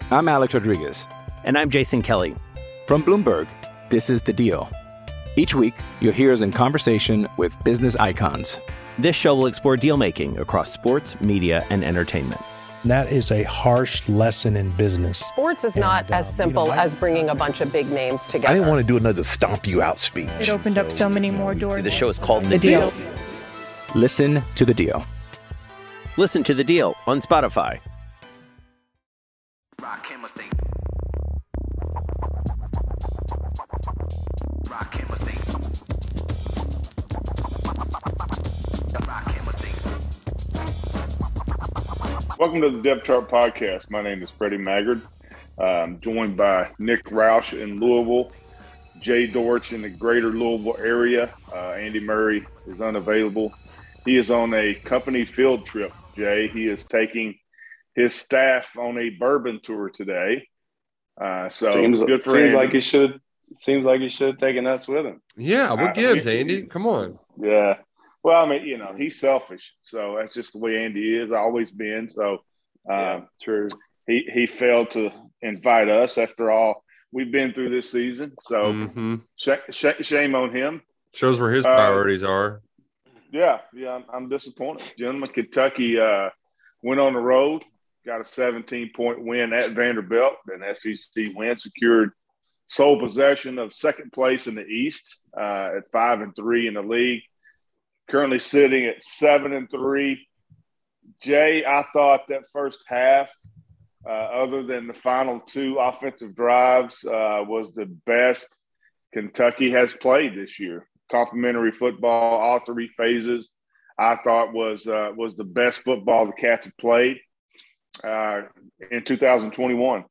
I'm Alex Rodriguez. And I'm Jason Kelly. From Bloomberg, this is The Deal. Each week, you'll hear us in conversation with business icons. This show will explore deal-making across sports, media, and entertainment. That is a harsh lesson in business. Sports is not as simple as bringing a bunch of big names together. I didn't want to do another stomp you out speech. It opened up so many more doors. The show is called The Deal. Listen to The Deal. Listen to The Deal on Spotify. Welcome to the Depth Chart Podcast. My name is Freddie Maggard. I'm joined by Nick Roush in Louisville, Jay Dortch in the greater Louisville area. Andy Murray is unavailable. He is on a company field trip, Jay. He is taking his staff on a bourbon tour today. Seems good for seems Andy. like he should. Seems like he should have taken us with him. Yeah, what gives, Andy? Come on. Yeah. Well, I mean, he's selfish, so that's just the way Andy is, always been. So, True. He failed to invite us. After all we've been through this season, so shame on him. Shows where his priorities are. Yeah, I'm disappointed. Gentlemen, Kentucky went on the road, got a 17-point win at Vanderbilt, an SEC win, secured sole possession of second place in the East at 5-3 in the league. Currently sitting at 7-3. Jay, I thought that first half, other than the final two offensive drives, was the best Kentucky has played this year. Complimentary football, all three phases, I thought was the best football the Cats have played in 2021.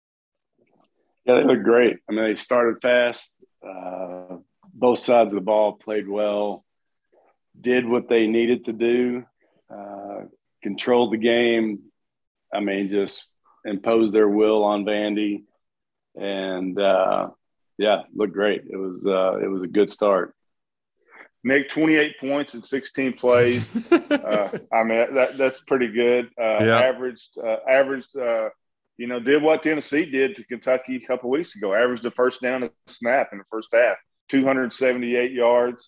Yeah, they look great. I mean, they started fast. Both sides of the ball played well. Did what they needed to do, controlled the game. I mean, just imposed their will on Vandy, and looked great. It was a good start. Nick, 28 points in 16 plays. I mean, that's pretty good. Averaged. Did what Tennessee did to Kentucky a couple weeks ago. Averaged the first down a snap in the first half. 278 yards.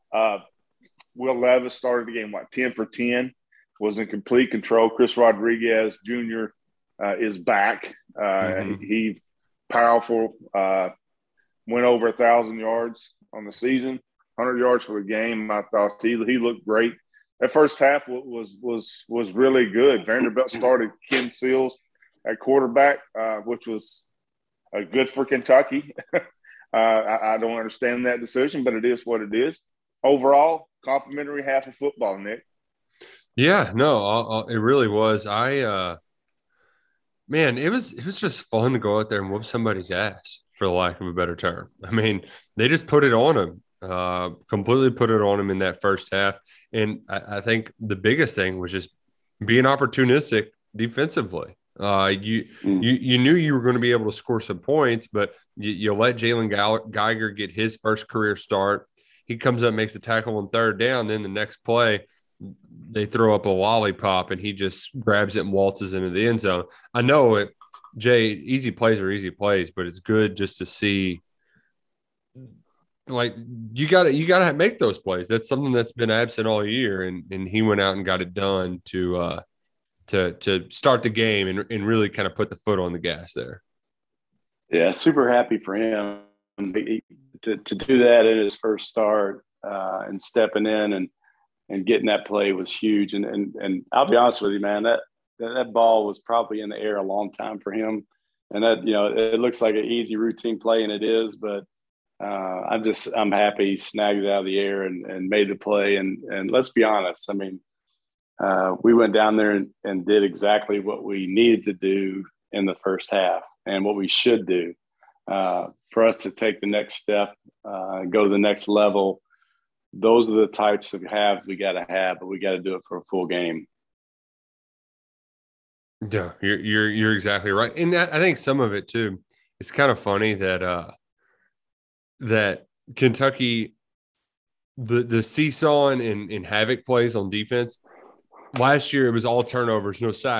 Will Levis started the game, 10 for 10, was in complete control. Chris Rodriguez Jr. Is back. He powerful, went over 1,000 yards on the season, 100 yards for the game. I thought he looked great. That first half was really good. Vanderbilt started Ken Seals at quarterback, which was good for Kentucky. I don't understand that decision, but it is what it is. Overall, complimentary half of football, Nick. Yeah, no, it really was. It was just fun to go out there and whoop somebody's ass, for the lack of a better term. I mean, they just put it on them, completely put it on them in that first half. And I think the biggest thing was just being opportunistic defensively. You knew you were going to be able to score some points, but you let Jalen Geiger get his first career start. He comes up, makes a tackle on third down. Then the next play, they throw up a lollipop, and he just grabs it and waltzes into the end zone. I know it, Jay. Easy plays are easy plays, but it's good just to see. Like you got to make those plays. That's something that's been absent all year, and he went out and got it done to start the game and really kind of put the foot on the gas there. Yeah, super happy for him. To do that in his first start and stepping in and getting that play was huge. And I'll be honest with you, man, that ball was probably in the air a long time for him. And that, it looks like an easy routine play, and it is, but I'm happy he snagged it out of the air and made the play. And let's be honest, I mean, we went down there and did exactly what we needed to do in the first half and what we should do. For us to take the next step, go to the next level, those are the types of halves we got to have, but we got to do it for a full game. Yeah, you're exactly right, and I think some of it too. It's kind of funny that that Kentucky, the seesawing and havoc plays on defense. Last year it was all turnovers, no sacks.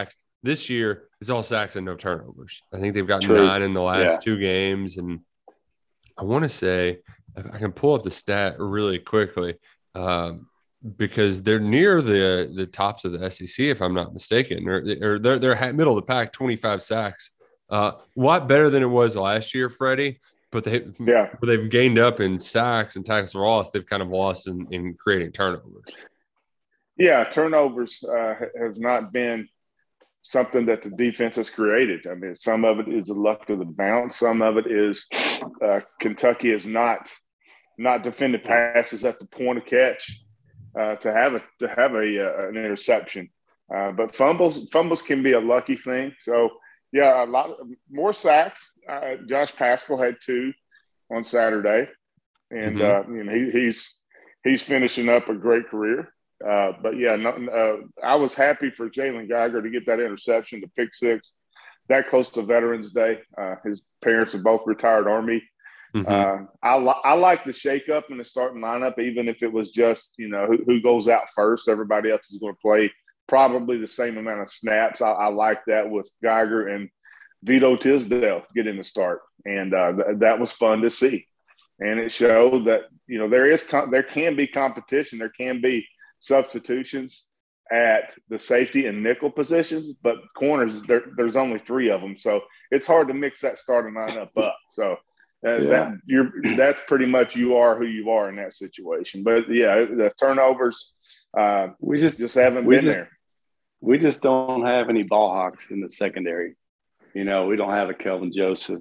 This year, it's all sacks and no turnovers. I think they've gotten 9 in the last 2 games. And I want to say, I can pull up the stat really quickly because they're near the tops of the SEC, if I'm not mistaken, or they're middle of the pack, 25 sacks. A lot better than it was last year, Freddie. But they've gained up in sacks and tackles for loss. They've kind of lost in creating turnovers. Yeah, turnovers has not been something that the defense has created. I mean, some of it is the luck of the bounce. Some of it is Kentucky has not defended passes at the point of catch to have an interception. But fumbles can be a lucky thing. So yeah, a lot more sacks. Josh Paschal had 2 on Saturday, and he's finishing up a great career. But yeah, I was happy for Jalen Geiger to get that interception, the pick 6, that close to Veterans Day. His parents are both retired Army. I like the shakeup in the starting lineup, even if it was just who goes out first. Everybody else is going to play probably the same amount of snaps. I like that with Geiger and Vito Tisdale getting the start, and that was fun to see. And it showed that there can be competition, there can be substitutions at the safety and nickel positions, but corners there's only 3 of them, so it's hard to mix that starting lineup up. So that's pretty much you are who you are in that situation. But yeah, the turnovers we just haven't been there. We just don't have any ball hawks in the secondary. We don't have a Kelvin Joseph,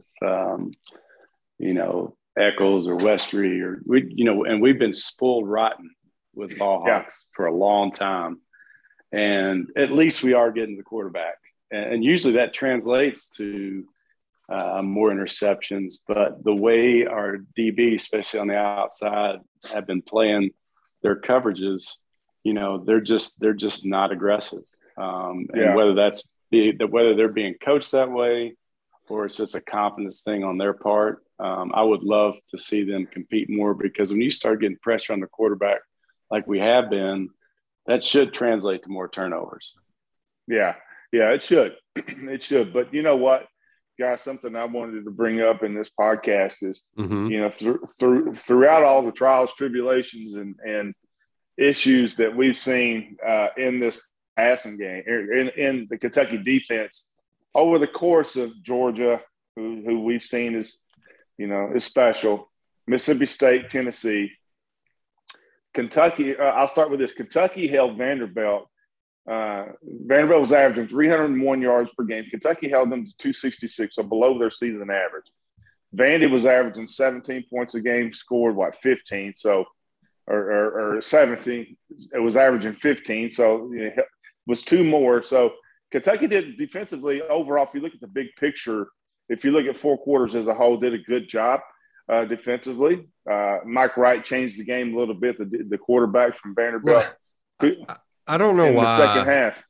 Eccles or Westry, and we've been spoiled rotten with ball hawks for a long time. And at least we are getting the quarterback. And usually that translates to more interceptions. But the way our DB, especially on the outside, have been playing their coverages, they're just not aggressive. And whether they're being coached that way or it's just a confidence thing on their part, I would love to see them compete more, because when you start getting pressure on the quarterback like we have been, that should translate to more turnovers. Yeah, it should. It should. But you know what, guys, something I wanted to bring up in this podcast is, throughout all the trials, tribulations, and issues that we've seen in this passing game, in the Kentucky defense, over the course of Georgia, who we've seen is special, Mississippi State, Tennessee, Kentucky. I'll start with this. Kentucky held Vanderbilt. Vanderbilt was averaging 301 yards per game. Kentucky held them to 266, so below their season average. Vandy was averaging 17 points a game, scored 15, so or 17. It was averaging 15, so it was 2 more. So Kentucky did defensively overall. If you look at the big picture, if you look at 4 quarters as a whole, did a good job defensively. Mike Wright changed the game a little bit. The quarterback from Vanderbilt. I don't know why. In the second half.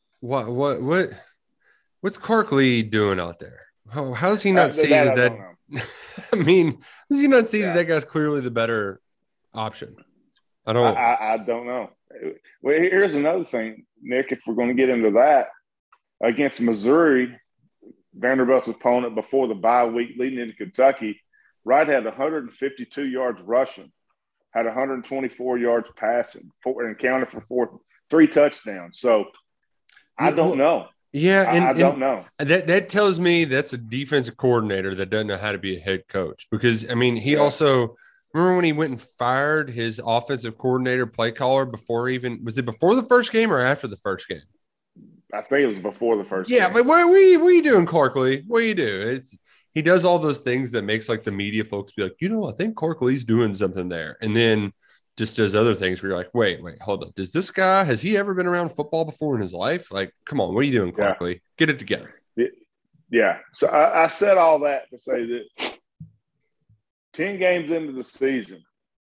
What's Clark Lee doing out there? How does he not see that? I mean, does he not see that guy's clearly the better option? I don't know. Well, here's another thing, Nick. If we're going to get into that, against Missouri, Vanderbilt's opponent before the bye week, leading into Kentucky, Wright had 152 yards rushing, had 124 yards passing, and counted for 3 touchdowns. So I don't know. Yeah, I don't know. That tells me that's a defensive coordinator that doesn't know how to be a head coach. Because, I mean, he also – remember when he went and fired his offensive coordinator, play caller, before even – was it before the first game or after the first game? I think it was before the first game. Yeah, but what are you doing, Clark Lee? What do you do? He does all those things that makes, like, the media folks be like, I think Clark Lee's doing something there. And then – just does other things where you're like, wait, hold up. Does this guy, has he ever been around football before in his life? Like, come on, what are you doing, Clark Lee? Get it together. Yeah. So I said all that to say that 10 games into the season,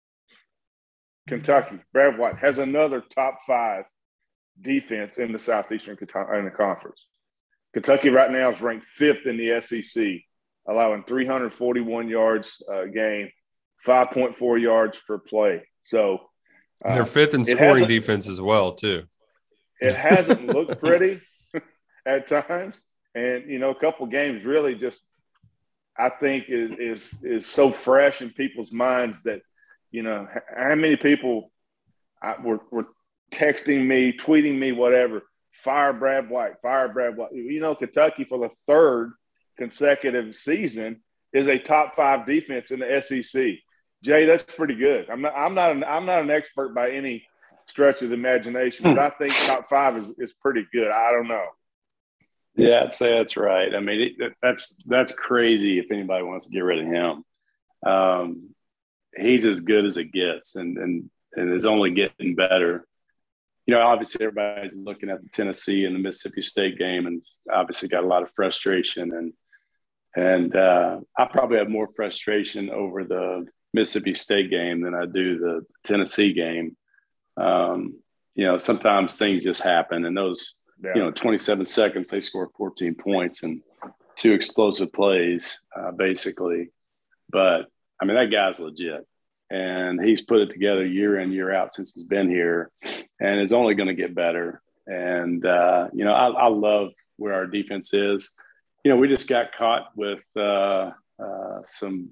Kentucky, Brad White, has another top 5 defense in the Southeastern Conference. Kentucky right now is ranked 5th in the SEC, allowing 341 yards a game, 5.4 yards per play. So they're 5th in scoring defense as well, too. It hasn't looked pretty. at times. And, a couple games really just, I think, is so fresh in people's minds that, how many people were texting me, tweeting me, whatever, fire Brad White. Kentucky for the third consecutive season is a top 5 defense in the SEC. Jay, that's pretty good. I'm not an expert by any stretch of the imagination, but I think top 5 is pretty good. I don't know. Yeah, I'd say that's right. I mean, that's crazy if anybody wants to get rid of him. He's as good as it gets and is only getting better. Obviously everybody's looking at the Tennessee and the Mississippi State game and obviously got a lot of frustration. And I probably have more frustration over the Mississippi State game than I do the Tennessee game. Sometimes things just happen and those, 27 seconds, they score 14 points and 2 explosive plays, basically. But, I mean, that guy's legit. And he's put it together year in, year out since he's been here. And it's only going to get better. And, I love where our defense is. We just got caught with some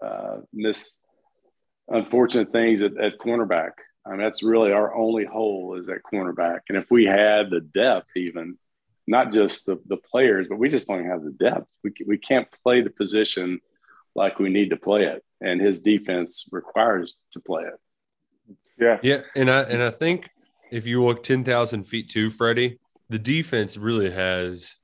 unfortunate things at cornerback. I mean, that's really our only hole is at cornerback. And if we had the depth even, not just the players, but we just don't have the depth. We can't play the position like we need to play it. And his defense requires to play it. Yeah. Yeah. And I think if you look 10,000 feet too, Freddie, the defense really has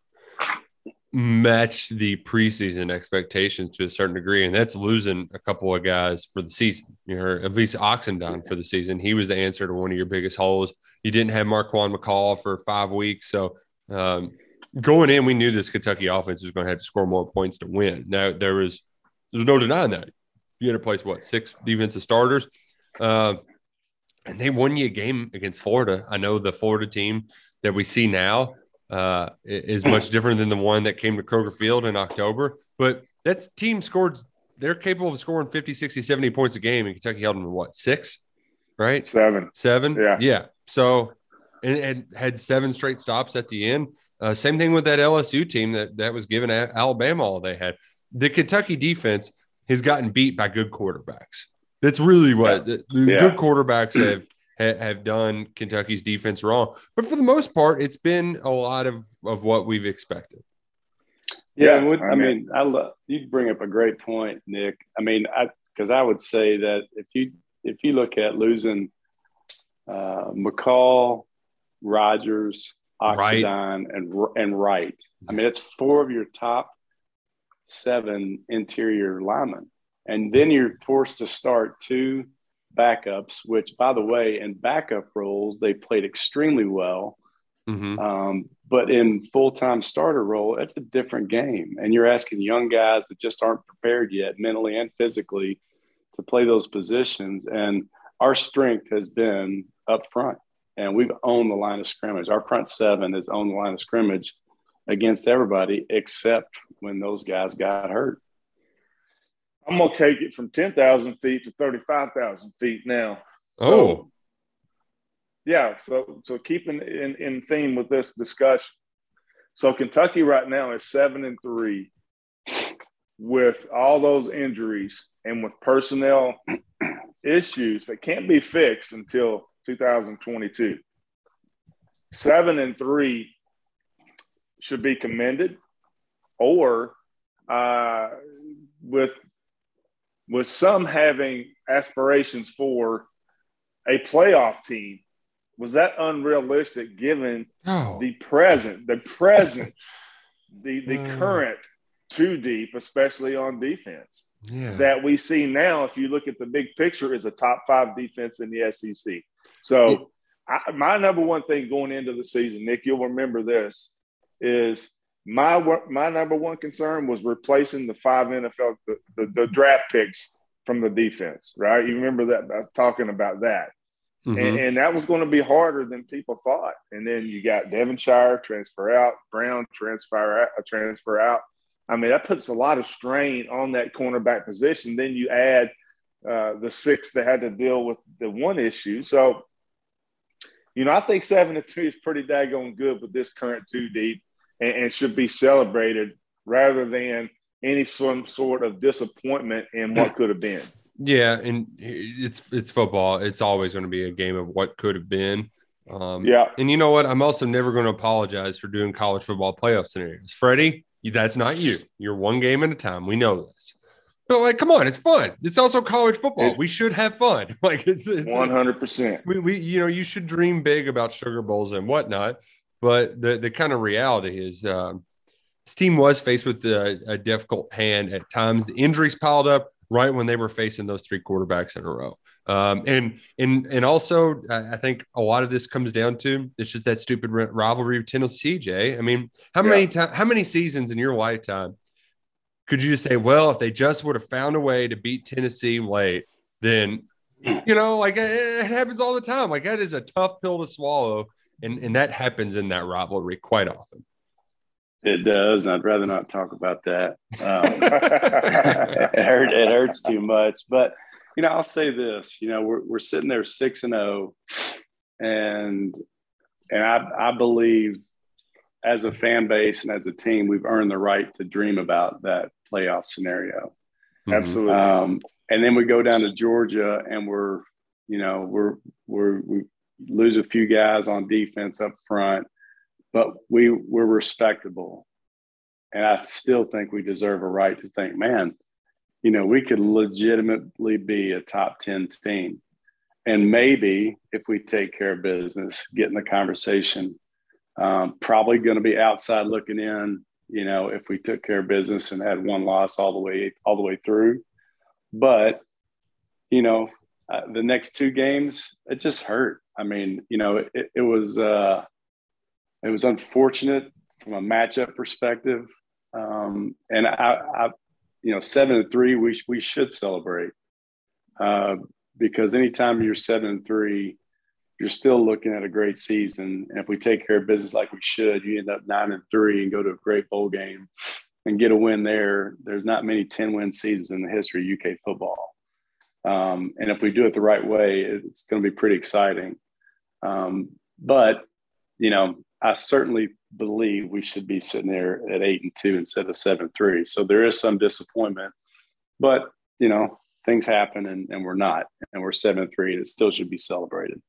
matched the preseason expectations to a certain degree. And that's losing a couple of guys for the season. At least Oxendine for the season. He was the answer to one of your biggest holes. You didn't have Marquand McCall for 5 weeks. So going in, we knew this Kentucky offense was going to have to score more points to win. Now, there's no denying that. You had to place, 6 defensive starters? And they won you a game against Florida. I know the Florida team that we see now is much different than the one that came to Kroger Field in October. But that team scored – they're capable of scoring 50, 60, 70 points a game, and Kentucky held them to 6? Right? 7. 7? Yeah. Yeah. So and had 7 straight stops at the end. Same thing with that LSU team that was given Alabama all they had. The Kentucky defense has gotten beat by good quarterbacks. That's really what good quarterbacks have done Kentucky's defense wrong. But for the most part, it's been a lot of what we've expected. Yeah, I mean, you bring up a great point, Nick. I mean, because I would say that if you look at losing McCall, Rogers, Oxendine, and Wright, I mean, it's 4 of your top 7 interior linemen. And then you're forced to start 2 backups, which, by the way, in backup roles, they played extremely well. Mm-hmm. But in full-time starter role, it's a different game. And you're asking young guys that just aren't prepared yet mentally and physically to play those positions. And our strength has been up front. And we've owned the line of scrimmage. Our front 7 has owned the line of scrimmage against everybody except when those guys got hurt. I'm going to take it from 10,000 feet to 35,000 feet now. So, yeah. So keeping in theme with this discussion. So Kentucky right now is 7-3 with all those injuries and with personnel issues that can't be fixed until 2022. 7-3 should be commended, or with some having aspirations for a playoff team. Was that unrealistic given the current 2 deep, especially on defense, that we see now, if you look at the big picture, is a top 5 defense in the SEC. So my number one thing going into the season, Nick, you'll remember this, is my number one concern was replacing the 5 NFL, the draft picks from the defense, right? You remember that, talking about that. Mm-hmm. And that was going to be harder than people thought. And then you got Devonshire transfer out, Brown transfer out. I mean, that puts a lot of strain on that cornerback position. Then you add the 6 that had to deal with the one issue. So, I think 7-3 is pretty daggone good with this current 2 deep. and should be celebrated rather than any sort of disappointment in what could have been. Yeah, and it's football. It's always going to be a game of what could have been. And you know what? I'm also never going to apologize for doing college football playoff scenarios. Freddie, that's not you. You're one game at a time. We know this. But, like, come on, it's fun. It's also college football. We should have fun. Like, it's 100%. We you should dream big about Sugar Bowls and whatnot. But the kind of reality is this team was faced with a difficult hand at times. The injuries piled up right when they were facing those three quarterbacks in a row. And also, I think a lot of this comes down to it's just that stupid rivalry with Tennessee, Jay. I mean, how many seasons in your lifetime could you just say, well, if they just would have found a way to beat Tennessee late, then, like it happens all the time. Like that is a tough pill to swallow. And that happens in that rivalry quite often. It does. And I'd rather not talk about that. It hurts too much. But, I'll say this, we're sitting there 6-0 and I believe as a fan base and as a team, we've earned the right to dream about that playoff scenario. Absolutely. And then we go down to Georgia and we lose a few guys on defense up front, but we're respectable. And I still think we deserve a right to think, man, we could legitimately be a top 10 team. And maybe if we take care of business, get in the conversation, probably going to be outside looking in, if we took care of business and had one loss all the way through. But, the next two games, it just hurt. I mean, it was unfortunate from a matchup perspective. And I 7-3, we should celebrate because anytime you're 7-3, you're still looking at a great season. And if we take care of business like we should, you end up 9-3 and go to a great bowl game and get a win there. There's not many 10-win seasons in the history of UK football. And if we do it the right way, it's going to be pretty exciting. But, I certainly believe we should be sitting there at 8-2 instead of 7-3. So there is some disappointment, but, things happen and we're not, and we're 7-3 and it still should be celebrated.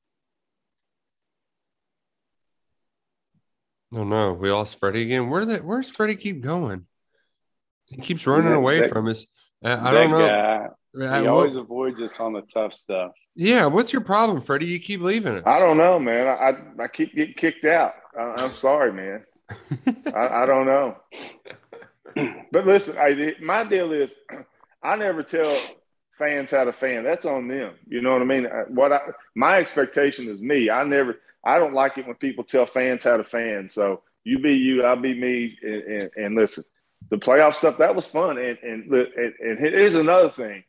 No, we lost Freddie again. Where's Freddie keep going? He keeps running away from us. I don't know. He always avoids us on the tough stuff. Yeah, what's your problem, Freddie? You keep leaving us. I don't know, man. I keep getting kicked out. I'm sorry, man. I don't know. But listen, my deal is I never tell fans how to fan. That's on them. You know what I mean? My expectation is me. I don't like it when people tell fans how to fan. So you be you, I'll be me. And listen, the playoff stuff, that was fun. And here's another thing.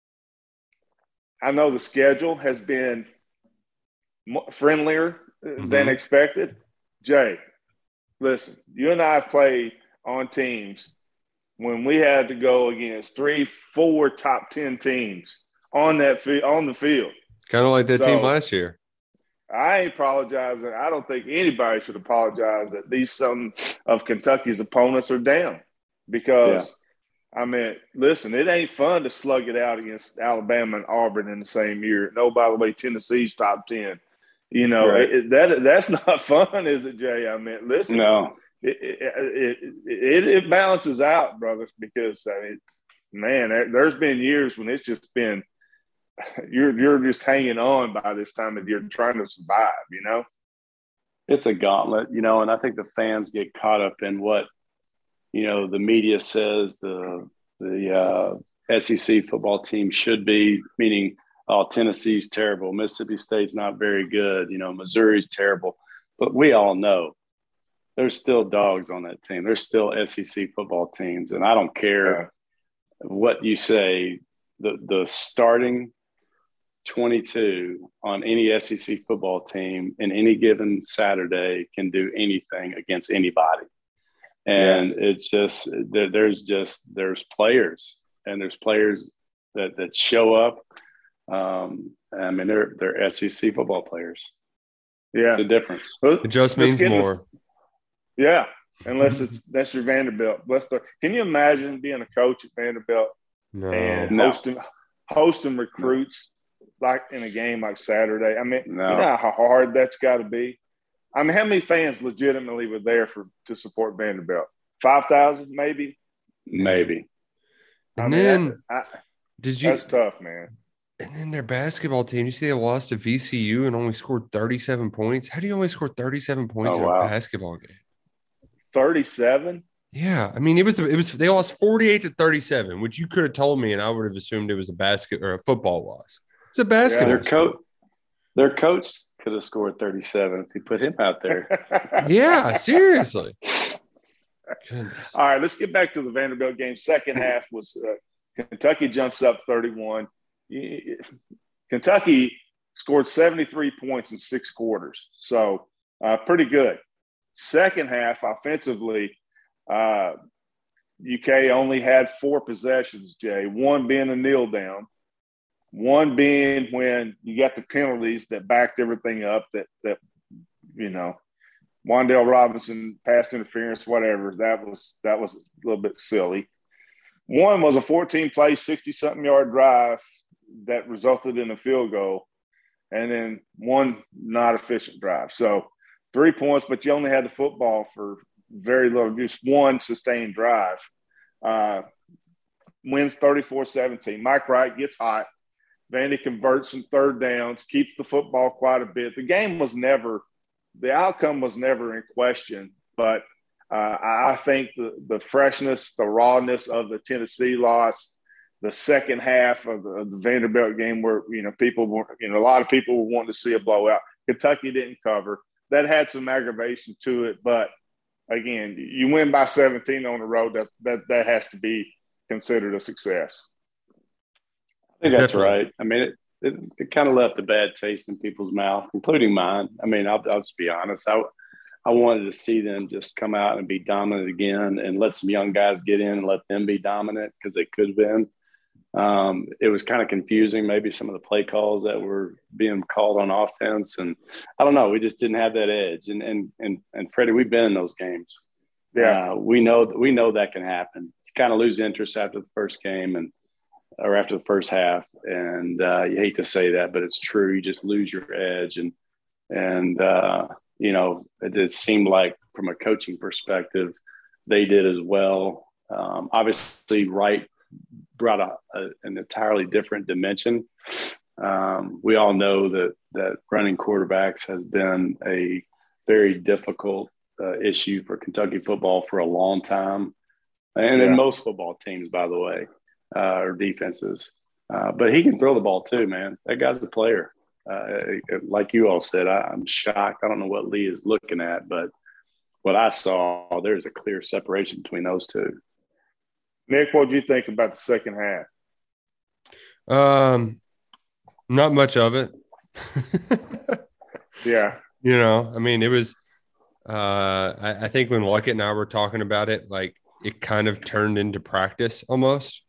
I know the schedule has been friendlier than expected. Jay, listen, you and I have played on teams when we had to go against 3-4 top 10 teams on the field. Kind of like that team last year. I ain't apologizing. I don't think anybody should apologize that some of Kentucky's opponents are down because, I mean, listen, it ain't fun to slug it out against Alabama and Auburn in the same year. No, by the way, Tennessee's top 10. Right. That's not fun, is it, Jay? I mean, listen, no. It balances out, brothers, because, there's been years when it's just been you're just hanging on by this time that you're trying to survive, It's a gauntlet, and I think the fans get caught up in what, the media says the SEC football team should be, meaning, oh, Tennessee's terrible, Mississippi State's not very good, Missouri's terrible. But we all know there's still dogs on that team. There's still SEC football teams. And I don't care what you say, the starting 22 on any SEC football team in any given Saturday can do anything against anybody. And it's just there's players, and there's players that show up. They're SEC football players. Yeah, the difference. It just means more. Yeah, unless that's your Vanderbilt. Can you imagine being a coach at Vanderbilt and hosting recruits like in a game like Saturday? I mean, you know how hard that's got to be. I mean, how many fans legitimately were there to support Vanderbilt? 5,000, maybe. And that's tough, man. And then their basketball team, you see they lost to VCU and only scored 37 points. How do you only score 37 points in a basketball game? 37? Yeah. I mean, it was they lost 48-37, which you could have told me and I would have assumed it was a basket or a football loss. It's a basketball. Their coach could have scored 37 if he put him out there. Yeah, seriously. Goodness. All right, let's get back to the Vanderbilt game. Second half was Kentucky jumps up 31. Kentucky scored 73 points in 6 quarters, so pretty good. Second half, offensively, UK only had 4 possessions, Jay, one being a kneel down, one being when you got the penalties that backed everything up that you know, Wan'Dale Robinson, pass interference, whatever. That was a little bit silly. One was a 14-play, 60-something yard drive that resulted in a field goal, and then one not efficient drive. So 3 points, but you only had the football for very little, just one sustained drive. Wins 34-17. Mike Wright gets hot. Vandy converts some third downs, keeps the football quite a bit. The outcome was never in question, but I think the freshness, the rawness of the Tennessee loss, the second half of the Vanderbilt game where, you know, a lot of people were wanting to see a blowout. Kentucky didn't cover. That had some aggravation to it, but again, you win by 17 on the road, that has to be considered a success. I think that's right. I mean, it kind of left a bad taste in people's mouth, including mine. I mean, I'll just be honest. I wanted to see them just come out and be dominant again and let some young guys get in and let them be dominant because they could have been. It was kind of confusing, maybe some of the play calls that were being called on offense. And I don't know, we just didn't have that edge. And Freddie, we've been in those games. Yeah. We know that can happen. You kind of lose interest after the first game or after the first half. And you hate to say that, but it's true. You just lose your edge. And you know, it seemed like from a coaching perspective, they did as well. Obviously, Wright brought an entirely different dimension. We all know that running quarterbacks has been a very difficult issue for Kentucky football for a long time, and in most football teams, by the way, or defenses. But he can throw the ball too, man. That guy's a player. Like you all said, I'm shocked. I don't know what Lee is looking at, but what I saw, there's a clear separation between those two. Nick, what do you think about the second half? Not much of it. Yeah. You know, I mean, it was I think when Luckett and I were talking about it, like it kind of turned into practice almost.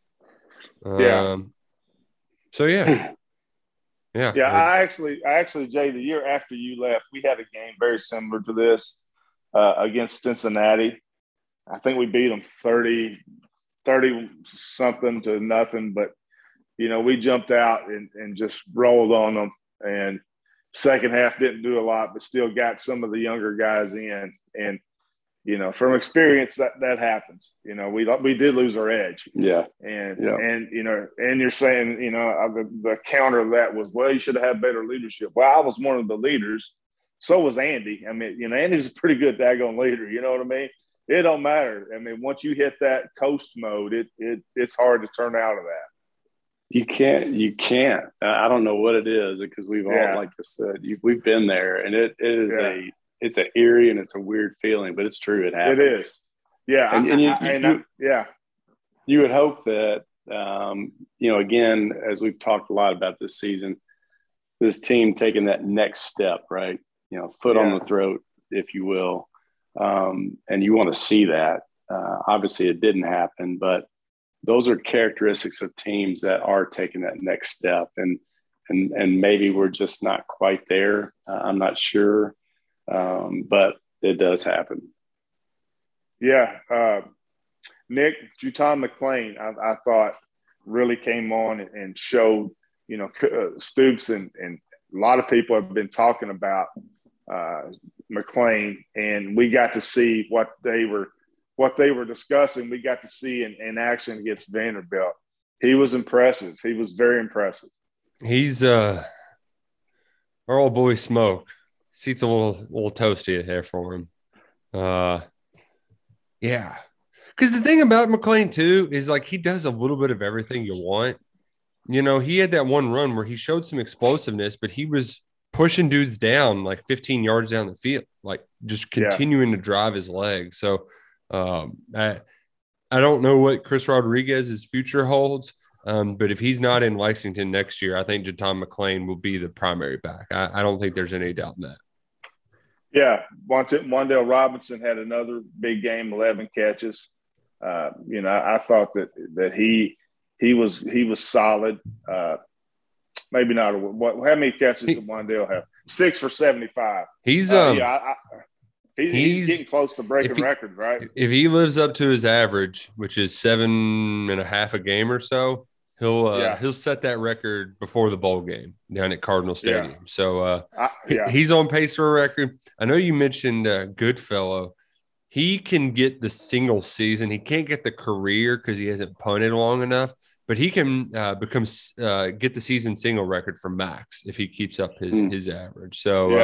So yeah. Yeah. Yeah. I actually, Jay, the year after you left, we had a game very similar to this against Cincinnati. I think we beat them 30 something to nothing, but you know, we jumped out and just rolled on them, and second half didn't do a lot, but still got some of the younger guys in. And, you know, from experience that happens. You know, we did lose our edge. Yeah. And, you know, and you're saying, you know, the counter of that was, well, you should have had better leadership. Well, I was one of the leaders. So was Andy. I mean, you know, Andy's a pretty good daggone leader. You know what I mean? It don't matter. I mean, once you hit that coast mode, it's hard to turn out of that. You can't. I don't know what it is, because we've all, like I said, we've been there, and it is it's an eerie and it's a weird feeling, but it's true. It happens. It is. Yeah. You would hope that, you know, again, as we've talked a lot about this season, this team taking that next step, right? You know, foot on the throat, if you will. And you want to see that. Obviously it didn't happen, but those are characteristics of teams that are taking that next step. And maybe we're just not quite there. I'm not sure. But it does happen. Yeah. Nick, Juton McClain, I thought really came on and showed, Stoops and a lot of people have been talking about McClain, and we got to see what they were discussing. We got to see in action against Vanderbilt. He was impressive. He was very impressive. He's our old boy Smoke. Seat's a little toasty there for him. Yeah. Because the thing about McClain, too, is like he does a little bit of everything you want. He had that one run where he showed some explosiveness, but he was pushing dudes down like 15 yards down the field, like just continuing to drive his legs. So I don't know what Chris Rodriguez's future holds, but if he's not in Lexington next year, I think Juton McClain will be the primary back. I don't think there's any doubt in that. Yeah, Wandale Robinson had another big game, 11 catches. I thought that he was solid. Maybe not. How many catches did Wandale have? 6 for 75. He's getting close to breaking records, right? If he lives up to his average, which is 7.5 a game or so, he'll set that record before the bowl game down at Cardinal Stadium. Yeah. So he's on pace for a record. I know you mentioned Goodfellow. He can get the single season. He can't get the career because he hasn't punted long enough, but he can get the season single record for Max if he keeps up his average. So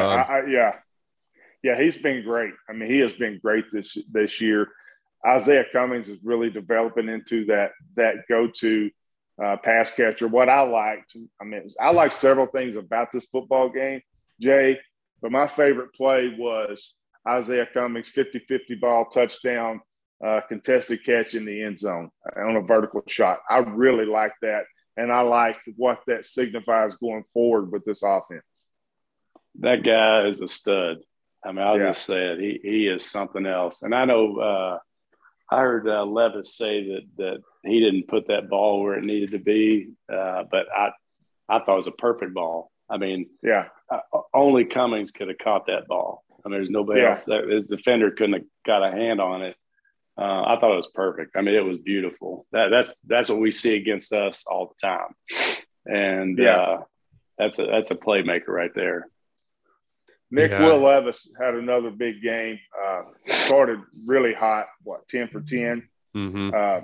he's been great. I mean, he has been great this year. Isaiah Cummings is really developing into that go-to pass catcher. What I liked several things about this football game, Jay, but my favorite play was Isaiah Cummings 50-50 ball touchdown, contested catch in the end zone on a vertical shot. I really like that, and I like what that signifies going forward with this offense. That guy is a stud. I mean, I'll just say it. He is something else. And I know I heard Levis say that he didn't put that ball where it needed to be, but I thought it was a perfect ball. I mean, only Cummings could have caught that ball. I mean, there's nobody else. His defender couldn't have got a hand on it. I thought it was perfect. I mean, it was beautiful. That's what we see against us all the time, and that's a playmaker right there. Will Levis had another big game. Started really hot. 10 for 10. Mm-hmm.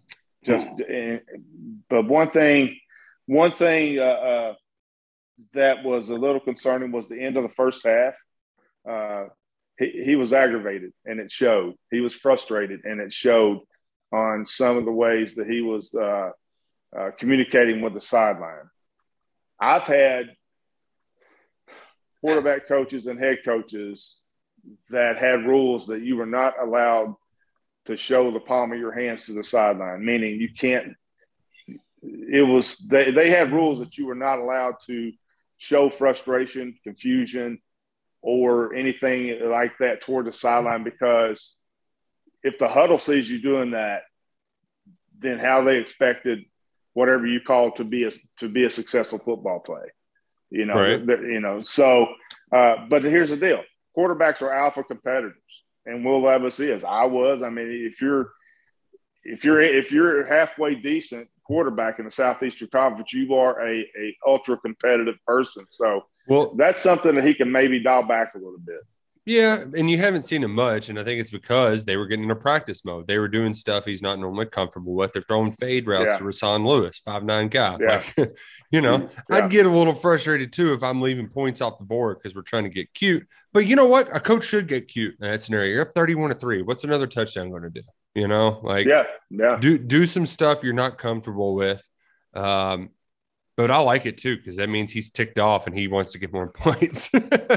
But one thing that was a little concerning was the end of the first half. He was aggravated, and it showed. He was frustrated, and it showed on some of the ways that he was communicating with the sideline. I've had quarterback coaches and head coaches that had rules that you were not allowed to show the palm of your hands to the sideline, meaning you can't – they had rules that you were not allowed to show frustration, confusion, or anything like that toward the sideline, because if the huddle sees you doing that, then how they expected whatever you call to be a successful football play, right. So, but here's the deal: quarterbacks are alpha competitors, and Will Levis is. I was. I mean, if you're halfway decent quarterback in the Southeastern Conference, you are a ultra competitive person. So. Well, that's something that he can maybe dial back a little bit. Yeah, and you haven't seen him much, and I think it's because they were getting into practice mode. They were doing stuff he's not normally comfortable with. They're throwing fade routes to Rashawn Lewis, 5'9" guy. Yeah. I'd get a little frustrated too if I'm leaving points off the board because we're trying to get cute. But you know what? A coach should get cute in that scenario. You're up 31-3. What's another touchdown going to do? Do some stuff you're not comfortable with. But I like it too, because that means he's ticked off and he wants to get more points.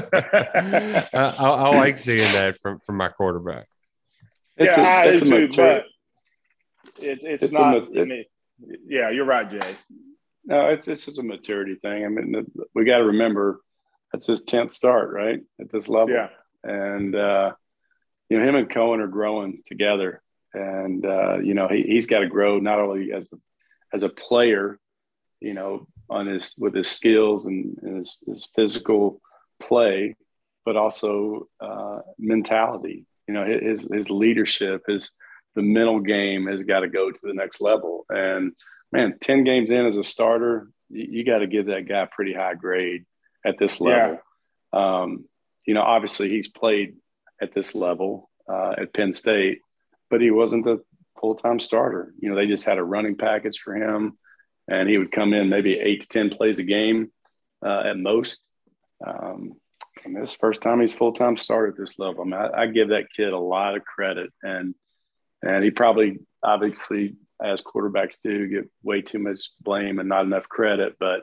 I like seeing that from my quarterback. I do too, but it's not. You're right, Jay. No, it's just a maturity thing. I mean, we got to remember that's his 10th start, right, at this level. Yeah. And him and Cohen are growing together, and he's got to grow not only as a player, with his skills and his physical play, but also mentality. his leadership, the mental game has got to go to the next level. And man, 10 games in as a starter, you got to give that guy a pretty high grade at this level. Yeah. Obviously he's played at this level at Penn State, but he wasn't the full-time starter. They just had a running package for him, and he would come in maybe 8 to 10 plays a game at most. And this first time he's full-time starter at this level. I mean, I give that kid a lot of credit, and he probably, obviously, as quarterbacks do, get way too much blame and not enough credit, but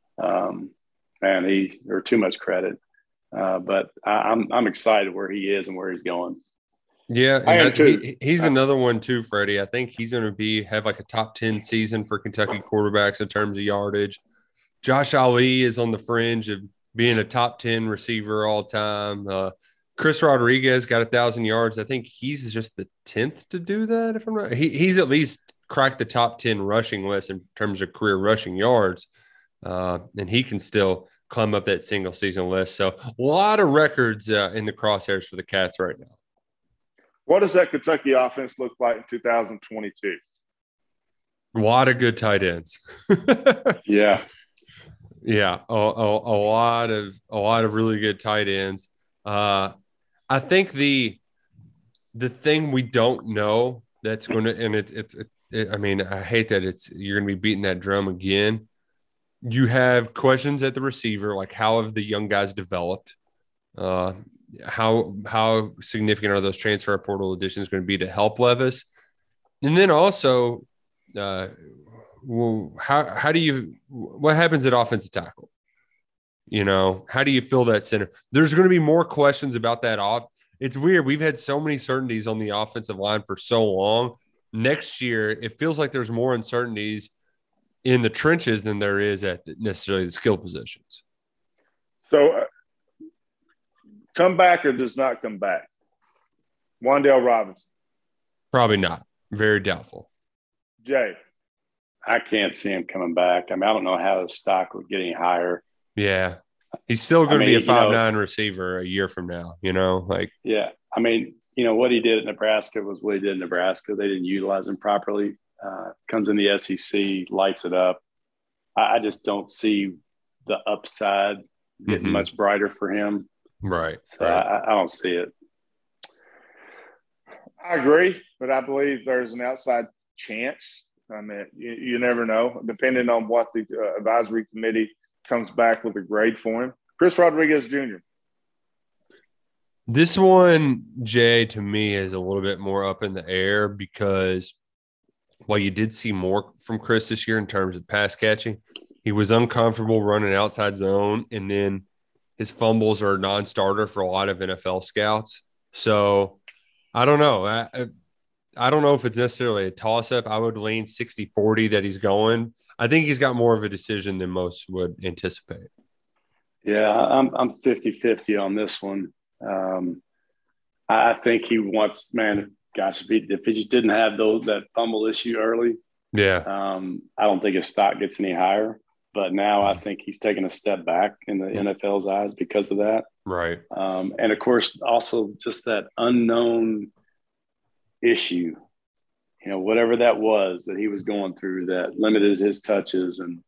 or too much credit. But I'm excited where he is and where he's going. Yeah, and he's another one too, Freddie. I think he's going to have like a top 10 season for Kentucky quarterbacks in terms of yardage. Josh Ali is on the fringe of being a top 10 receiver all time. Chris Rodriguez got 1,000 yards. I think he's just the 10th to do that, if I'm right. He's at least cracked the top 10 rushing list in terms of career rushing yards, and he can still climb up that single season list. So a lot of records in the crosshairs for the Cats right now. What does that Kentucky offense look like in 2022? A lot of good tight ends. Yeah. Yeah, a lot of really good tight ends. I think the thing we don't know that's going to, and I mean, I hate that you're going to be beating that drum again. You have questions at the receiver, like how have the young guys developed? How significant are those transfer portal additions going to be to help Levis? And then also, what happens at offensive tackle? How do you fill that center? There's going to be more questions about that off. It's weird. We've had so many certainties on the offensive line for so long. Next year, it feels like there's more uncertainties in the trenches than there is at necessarily the skill positions. So come back or does not come back? Wan'Dale Robinson. Probably not. Very doubtful. Jay. I can't see him coming back. I mean, I don't know how his stock would get any higher. Yeah. He's still going to be a 5'9" receiver a year from now, Yeah. I mean, what he did at Nebraska was what he did in Nebraska. They didn't utilize him properly. Comes in the SEC, lights it up. I just don't see the upside getting much brighter for him. Right. So I don't see it. I agree, but I believe there's an outside chance. I mean, you never know, depending on what the advisory committee comes back with a grade for him. Chris Rodriguez Jr. This one, Jay, to me is a little bit more up in the air because while you did see more from Chris this year in terms of pass catching, he was uncomfortable running outside zone, and then his fumbles are a non-starter for a lot of NFL scouts. So I don't know. I don't know if it's necessarily a toss-up. I would lean 60-40 that he's going. I think he's got more of a decision than most would anticipate. Yeah, I'm 50-50 on this one. I think he wants, man, gosh, if he just didn't have that fumble issue early, yeah, I don't think his stock gets any higher. But now I think he's taking a step back in the NFL's eyes because of that. Right. And, of course, also just that unknown issue, whatever that was that he was going through that limited his touches. And,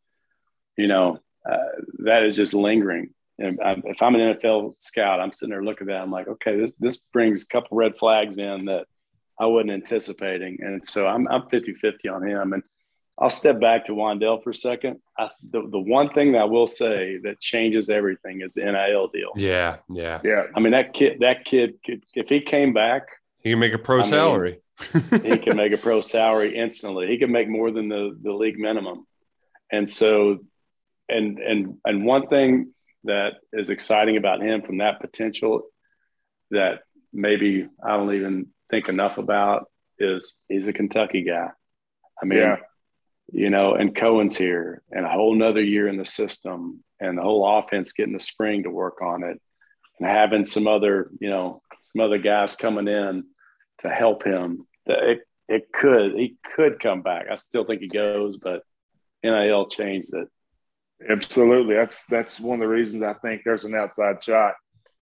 that is just lingering. And if I'm an NFL scout, I'm sitting there looking at that. I'm like, okay, this brings a couple red flags in that I wasn't anticipating. And so I'm 50-50 on him. And I'll step back to Wan'Dale for a second. The one thing that I will say that changes everything is the NIL deal. Yeah. I mean, that kid could, if he came back, he can make a pro salary. He can make a pro salary instantly. He can make more than the league minimum. And so, and one thing that is exciting about him from that potential that maybe I don't even think enough about is he's a Kentucky guy. I mean, and Cohen's here and a whole nother year in the system and the whole offense getting the spring to work on it and having some other guys coming in to help him. He could come back. I still think he goes, but NIL changed it. Absolutely. That's one of the reasons I think there's an outside shot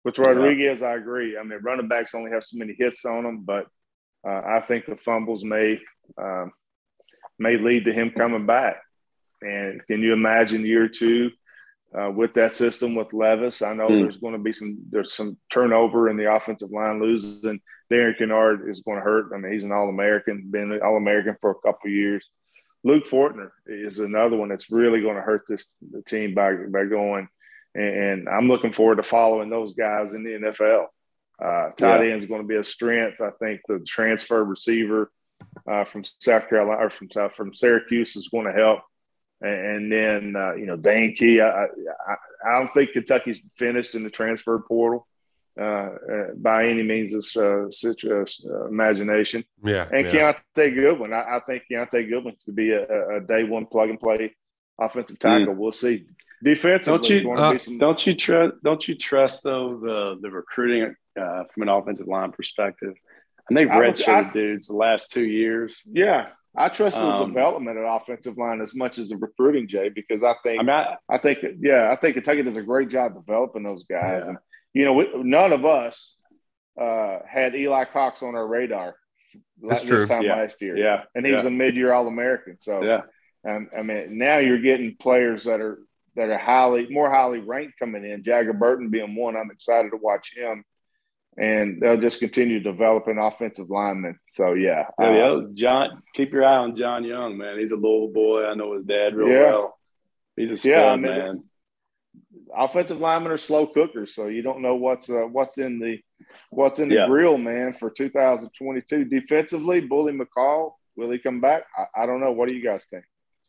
With Rodriguez, I agree. I mean, running backs only have so many hits on them, but I think the fumbles may lead to him coming back. And can you imagine year two with that system with Levis? I know there's going to be some turnover in the offensive line. Losing Darren Kennard is going to hurt. I mean, he's an All-American, been an All-American for a couple of years. Luke Fortner is another one that's really going to hurt the team by going. And I'm looking forward to following those guys in the NFL. Tight end is going to be a strength. I think the transfer receiver from South Carolina or from Syracuse is going to help. And then, Dane Key, I don't think Kentucky's finished in the transfer portal by any means of imagination. Yeah. And Keontae Goodwin, I think Keontae Goodwin could be a day one plug and play offensive tackle. We'll see. Defensively, don't you trust though the recruiting from an offensive line perspective? And they've redshirted dudes the last 2 years. Yeah. I trust the development of the offensive line as much as the recruiting, Jay, because I think Kentucky does a great job developing those guys. Yeah. And none of us had Eli Cox on our radar this time last year. Yeah, and he was a mid-year All-American. So I mean, now you're getting players that are more highly ranked coming in. Jagger Burton being one. I'm excited to watch him. And they'll just continue developing offensive linemen. So, John, keep your eye on John Young, man. He's a Louisville boy. I know his dad real well. He's a stud, man. Offensive linemen are slow cookers, so you don't know what's in the grill, man, for 2022. Defensively, Bully McCall, will he come back? I don't know. What do you guys think?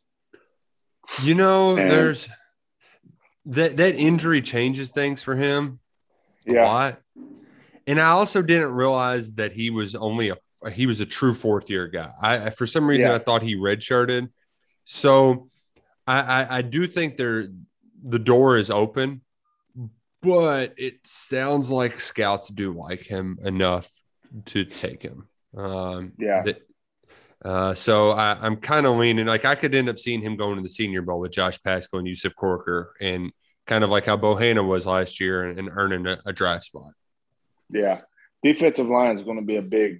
There's that injury changes things for him a lot. And I also didn't realize that he was a true fourth-year guy. For some reason, I thought he redshirted. So I do think the door is open, but it sounds like scouts do like him enough to take him. So I'm kind of leaning. Like, I could end up seeing him going to the Senior Bowl with Josh Paschal and Yusuf Corker, and kind of like how Bohanna was last year and earning a draft spot. Yeah, defensive line is going to be a big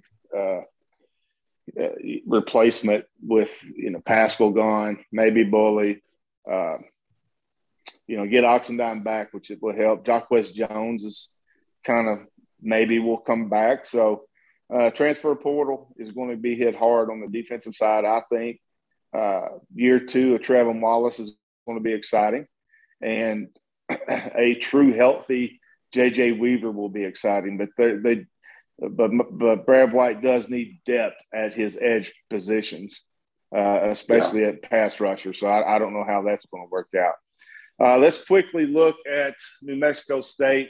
replacement with Paschal gone, maybe Bully. Get Oxendine back, which it will help. Jacquez Jones is kind of maybe will come back. So transfer portal is going to be hit hard on the defensive side. I think year two of Trevin Wallace is going to be exciting, and a true healthy J.J. Weaver will be exciting, but Brad White does need depth at his edge positions, especially at pass rusher. So I don't know how that's going to work out. Let's quickly look at New Mexico State.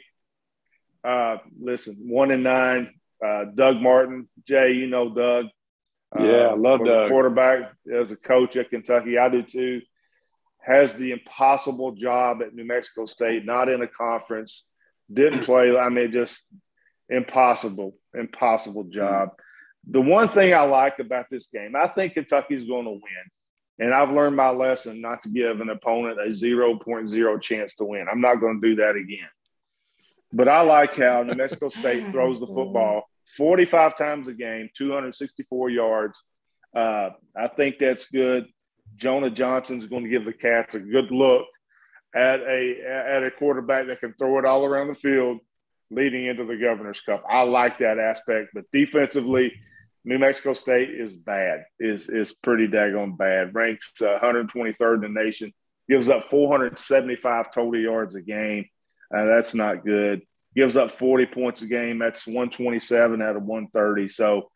1-9. Doug Martin, Jay, Doug. I love Doug. Quarterback as a coach at Kentucky. I do too. Has the impossible job at New Mexico State, not in a conference. Didn't play. I mean, just impossible job. The one thing I like about this game, I think Kentucky's going to win. And I've learned my lesson not to give an opponent a 0.0 chance to win. I'm not going to do that again. But I like how New Mexico State throws the football 45 times a game, 264 yards. I think that's good. Jonah Johnson's going to give the Cats a good look at a quarterback that can throw it all around the field leading into the Governor's Cup. I like that aspect. But defensively, New Mexico State is bad, is pretty daggone bad. Ranks 123rd in the nation, gives up 475 total yards a game. That's not good. Gives up 40 points a game. That's 127 out of 130. So,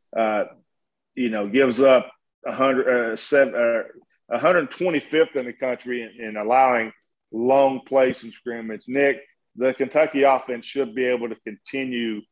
gives up 125th in the country in allowing long plays from scrimmage. Nick, the Kentucky offense should be able to continue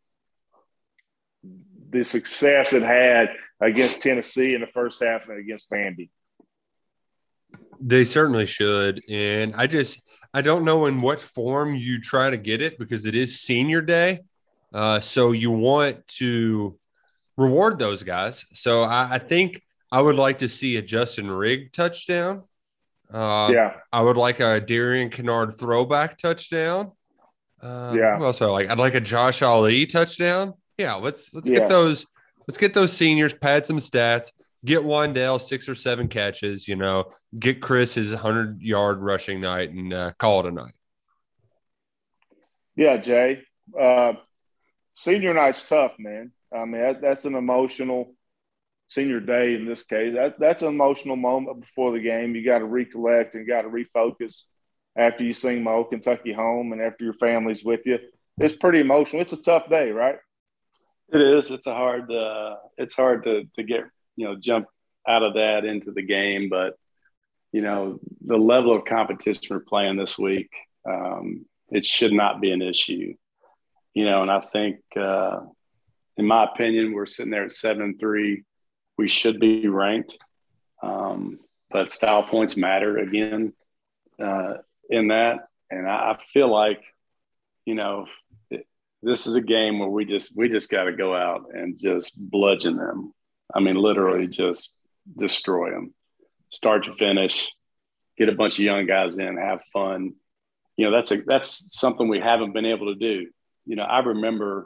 the success it had against Tennessee in the first half and against Vandy. They certainly should. And I don't know in what form you try to get it, because it is senior day. So you want to reward those guys. So I think I would like to see a Justin Rigg touchdown. I would like a Darian Kennard throwback touchdown. Who else do I like? I'd like a Josh Ali touchdown. Yeah, let's get those. Let's get those seniors, pad some stats, get Wandale 6 or 7 catches, get Chris his 100-yard rushing night and call it a night. Yeah, Jay. Senior night's tough, man. I mean, that's an emotional senior day in this case. That's an emotional moment before the game. You got to recollect and got to refocus after you sing My Old Kentucky Home and after your family's with you. It's pretty emotional. It's a tough day, right? It is. It's hard to get, jump out of that into the game. But, the level of competition we're playing this week, it should not be an issue. And I think, in my opinion, we're sitting there at 7-3. We should be ranked. But style points matter again in that. And I feel like, this is a game where we just got to go out and just bludgeon them. I mean, literally just destroy them, start to finish, get a bunch of young guys in, have fun. That's something we haven't been able to do. I remember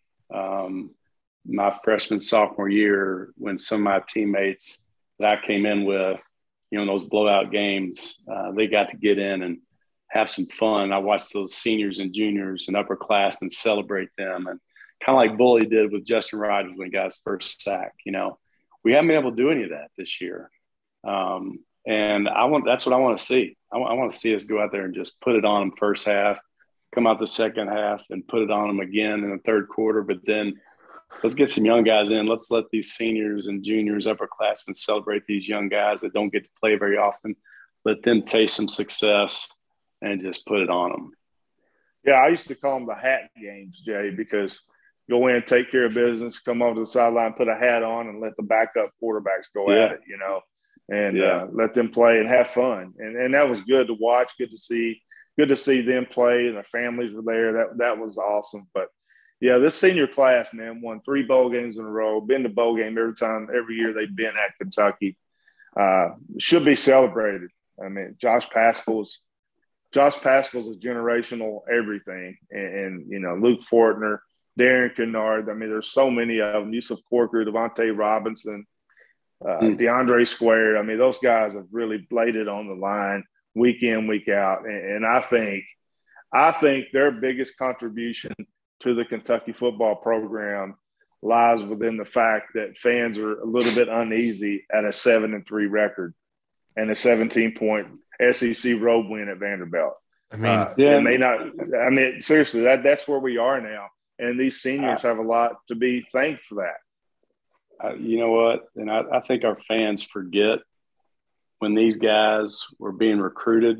my freshman, sophomore year when some of my teammates that I came in with, in those blowout games, they got to get in and have some fun. I watched those seniors and juniors and upperclassmen celebrate them, and kind of like Bully did with Justin Rogers when he got his first sack. We haven't been able to do any of that this year, and that's what I want to see. I want to see us go out there and just put it on them first half, come out the second half, and put it on them again in the third quarter. But then let's get some young guys in. Let's let these seniors and juniors, upperclassmen celebrate these young guys that don't get to play very often. Let them taste some success and just put it on them. Yeah, I used to call them the hat games, Jay, because go in, take care of business, come over to the sideline, put a hat on, and let the backup quarterbacks go at it, and let them play and have fun. And that was good to watch, good to see them play, and their families were there. That was awesome. But, yeah, this senior class, man, won 3 bowl games in a row, been to bowl game every year they've been at Kentucky. Should be celebrated. I mean, Josh Paschal's a generational everything. And Luke Fortner, Darren Kennard. I mean, there's so many of them. Yusuf Corker, Devontae Robinson, DeAndre Square. I mean, those guys have really laid it on the line week in, week out. And I think their biggest contribution to the Kentucky football program lies within the fact that fans are a little bit uneasy at a 7-3 record and a 17-point SEC road win at Vanderbilt. I mean, it may not. I mean, seriously, that's where we are now, and these seniors have a lot to be thanked for that. You know what? And I think our fans forget when these guys were being recruited,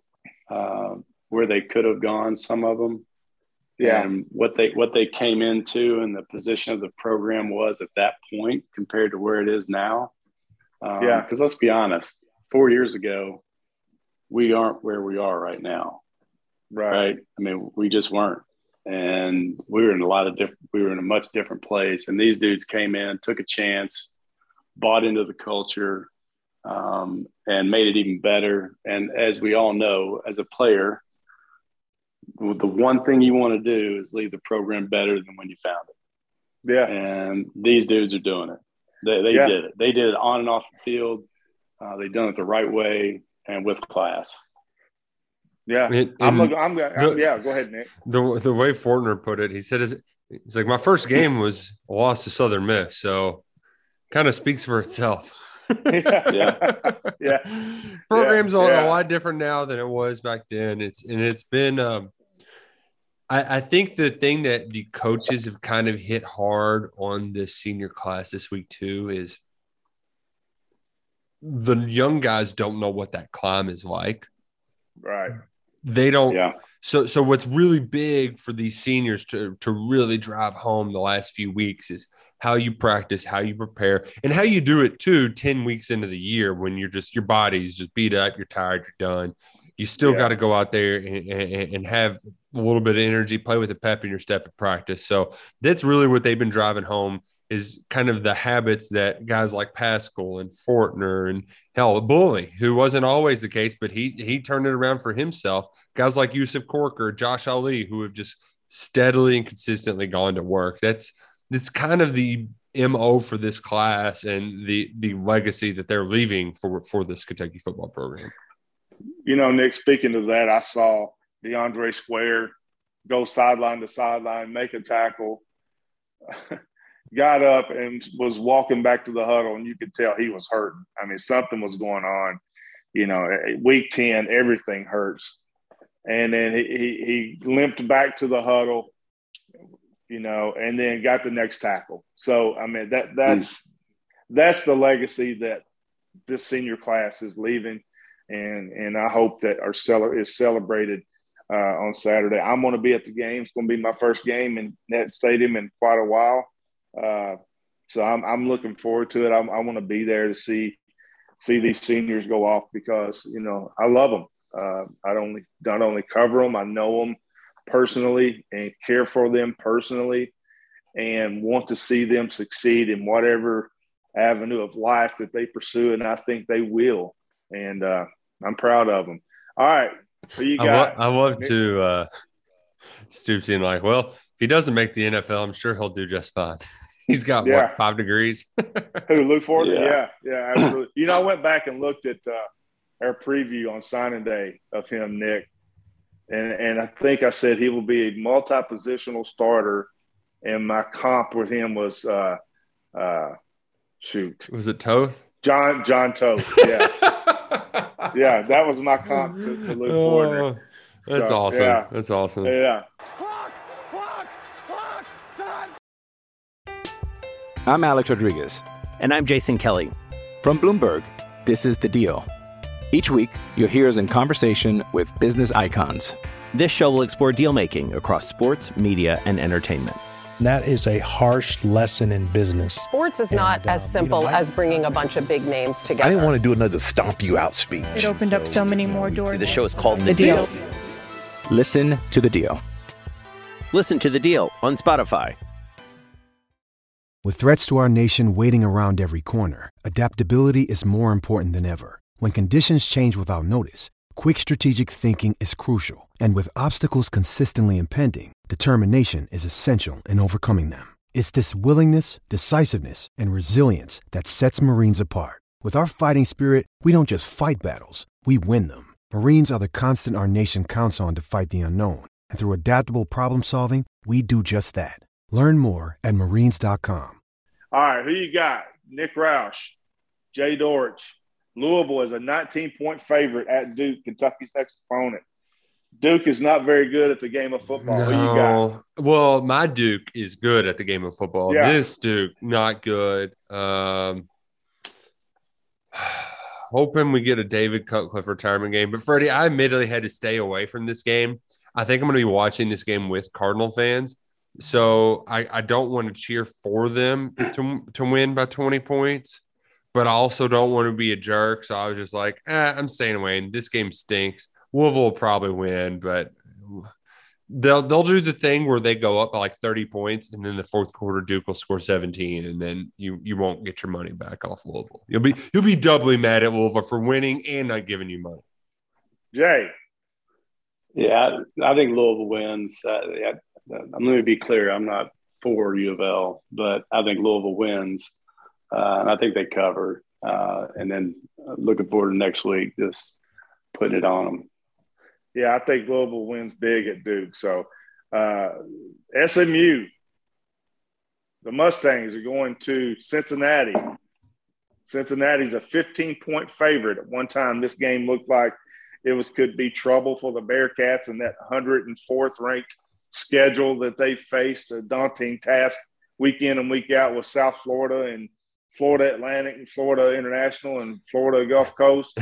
where they could have gone. Some of them, and what they came into, and the position of the program was at that point compared to where it is now. Because let's be honest, 4 years ago, we aren't where we are right now. Right. I mean, we just weren't. And we were in a much different place. And these dudes came in, took a chance, bought into the culture, and made it even better. And as we all know, as a player, the one thing you want to do is leave the program better than when you found it. Yeah. And these dudes are doing it. They did it. They did it on and off the field. They've done it the right way and with class. Yeah. Go ahead, Nick. The way Fortner put it, he said, it's like my first game was a loss to Southern Miss. So kind of speaks for itself. Yeah. Program's a lot different now than it was back then. It's been I think the thing that the coaches have kind of hit hard on this senior class this week too is the young guys don't know what that climb is like. Right. They don't. Yeah. So what's really big for these seniors to really drive home the last few weeks is how you practice, how you prepare, and how you do it too 10 weeks into the year when your body's just beat up, you're tired, you're done. You still got to go out there and have a little bit of energy, play with a pep in your step at practice. So that's really what they've been driving home is kind of the habits that guys like Pascal and Fortner and hell, Bully, who wasn't always the case, but he turned it around for himself. Guys like Yusuf Corker, Josh Ali, who have just steadily and consistently gone to work. That's kind of the MO for this class and the legacy that they're leaving for this Kentucky football program. You know, Nick, speaking of that, I saw DeAndre Square go sideline to sideline, make a tackle, got up and was walking back to the huddle, and you could tell he was hurting. I mean, something was going on. You know, week 10, everything hurts. And then he limped back to the huddle, you know, and then got the next tackle. So, I mean, that's the legacy that this senior class is leaving. And I hope that our is celebrated on Saturday. I'm going to be at the game. It's going to be my first game in that stadium in quite a while. So I'm looking forward to it. I want to be there to see these seniors go off because, you know, I love them. I not only cover them, I know them personally and care for them personally and want to see them succeed in whatever avenue of life that they pursue, and I think they will. And I'm proud of them. All right, who you got? I love to Stoops in like, well, if he doesn't make the NFL, I'm sure he'll do just fine. He's got, 5 degrees? Who, Luke Fortner? Yeah, absolutely. You know, I went back and looked at our preview on signing day of him, Nick, and I think I said he will be a multi-positional starter, and my comp with him was was it Toth? John Toth, yeah. Yeah, that was my comp to Luke Fortner. That's awesome. Yeah. That's awesome. Yeah. I'm Alex Rodriguez. And I'm Jason Kelly. From Bloomberg, this is The Deal. Each week, you'll hear us in conversation with business icons. This show will explore deal-making across sports, media, and entertainment. That is a harsh lesson in business. Sports is not as simple as bringing a bunch of big names together. I didn't want to do another stomp you out speech. It opened up so many more doors. The show is called The Deal. Listen to The Deal. Listen to The Deal on Spotify. With threats to our nation waiting around every corner, adaptability is more important than ever. When conditions change without notice, quick strategic thinking is crucial. And with obstacles consistently impending, determination is essential in overcoming them. It's this willingness, decisiveness, and resilience that sets Marines apart. With our fighting spirit, we don't just fight battles, we win them. Marines are the constant our nation counts on to fight the unknown. And through adaptable problem solving, we do just that. Learn more at marines.com. All right, who you got? Nick Roush, Jay Dortch. Louisville is a 19-point favorite at Duke, Kentucky's next opponent. Duke is not very good at the game of football. No. Who you got? Well, my Duke is good at the game of football. Yeah. This Duke, not good. Hoping we get a David Cutcliffe retirement game. But, Freddie, I admittedly had to stay away from this game. I think I'm going to be watching this game with Cardinal fans. So I don't want to cheer for them to win by 20 points, but I also don't want to be a jerk. So I was just like, I'm staying away. And this game stinks. Louisville will probably win, but they'll do the thing where they go up by like 30 points, and then the fourth quarter Duke will score 17, and then you won't get your money back off Louisville. You'll be doubly mad at Louisville for winning and not giving you money. Jay. Yeah, I think Louisville wins. I'm going to be clear. I'm not for U of L, but I think Louisville wins, and I think they cover. And then looking forward to next week, just putting it on them. Yeah, I think Louisville wins big at Duke. So SMU, the Mustangs are going to Cincinnati. Cincinnati's a 15-point favorite. At one time, this game looked like could be trouble for the Bearcats in that 104th ranked schedule that they faced, a daunting task week in and week out with South Florida and Florida Atlantic and Florida International and Florida Gulf Coast.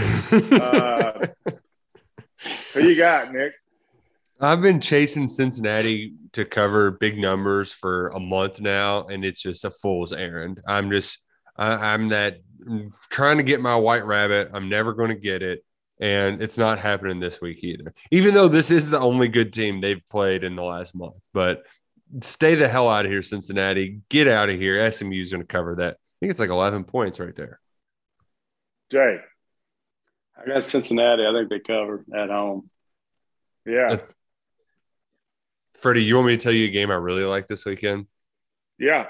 Who you got, Nick? I've been chasing Cincinnati to cover big numbers for a month now, and it's just a fool's errand. I'm trying to get my white rabbit. I'm never going to get it. And it's not happening this week either, even though this is the only good team they've played in the last month. But stay the hell out of here, Cincinnati. Get out of here. SMU's going to cover that. I think it's like 11 points right there. Jay. I got Cincinnati. I think they cover at home. Yeah. Freddie, you want me to tell you a game I really like this weekend? Yeah.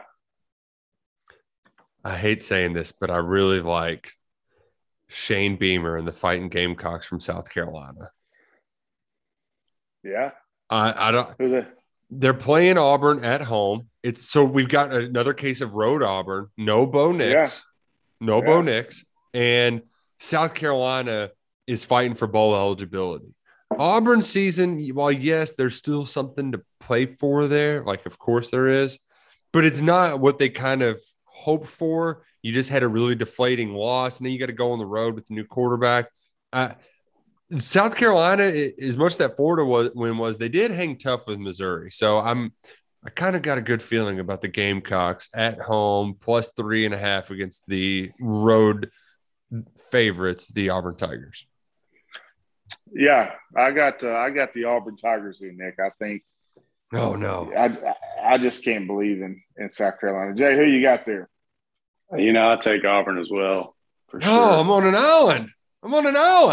I hate saying this, but I really like Shane Beamer and the Fighting Gamecocks from South Carolina. Yeah. I don't. They're playing Auburn at home. So we've got another case of road Auburn. No Bo Nix. Yeah. Bo Nix. And South Carolina is fighting for bowl eligibility. Auburn season, while yes, there's still something to play for there. Like, of course there is. But it's not what they kind of hoped for. You just had a really deflating loss. And then you got to go on the road with the new quarterback. South Carolina, as much as that Florida win was, they did hang tough with Missouri. So I kind of got a good feeling about the Gamecocks at home, plus 3.5 against the road favorites, the Auburn Tigers. Yeah, I got the Auburn Tigers here, Nick. I think. Oh no, I just can't believe in South Carolina. Jay, who you got there? I'll take Auburn as well. For sure. Oh, I'm on an island. All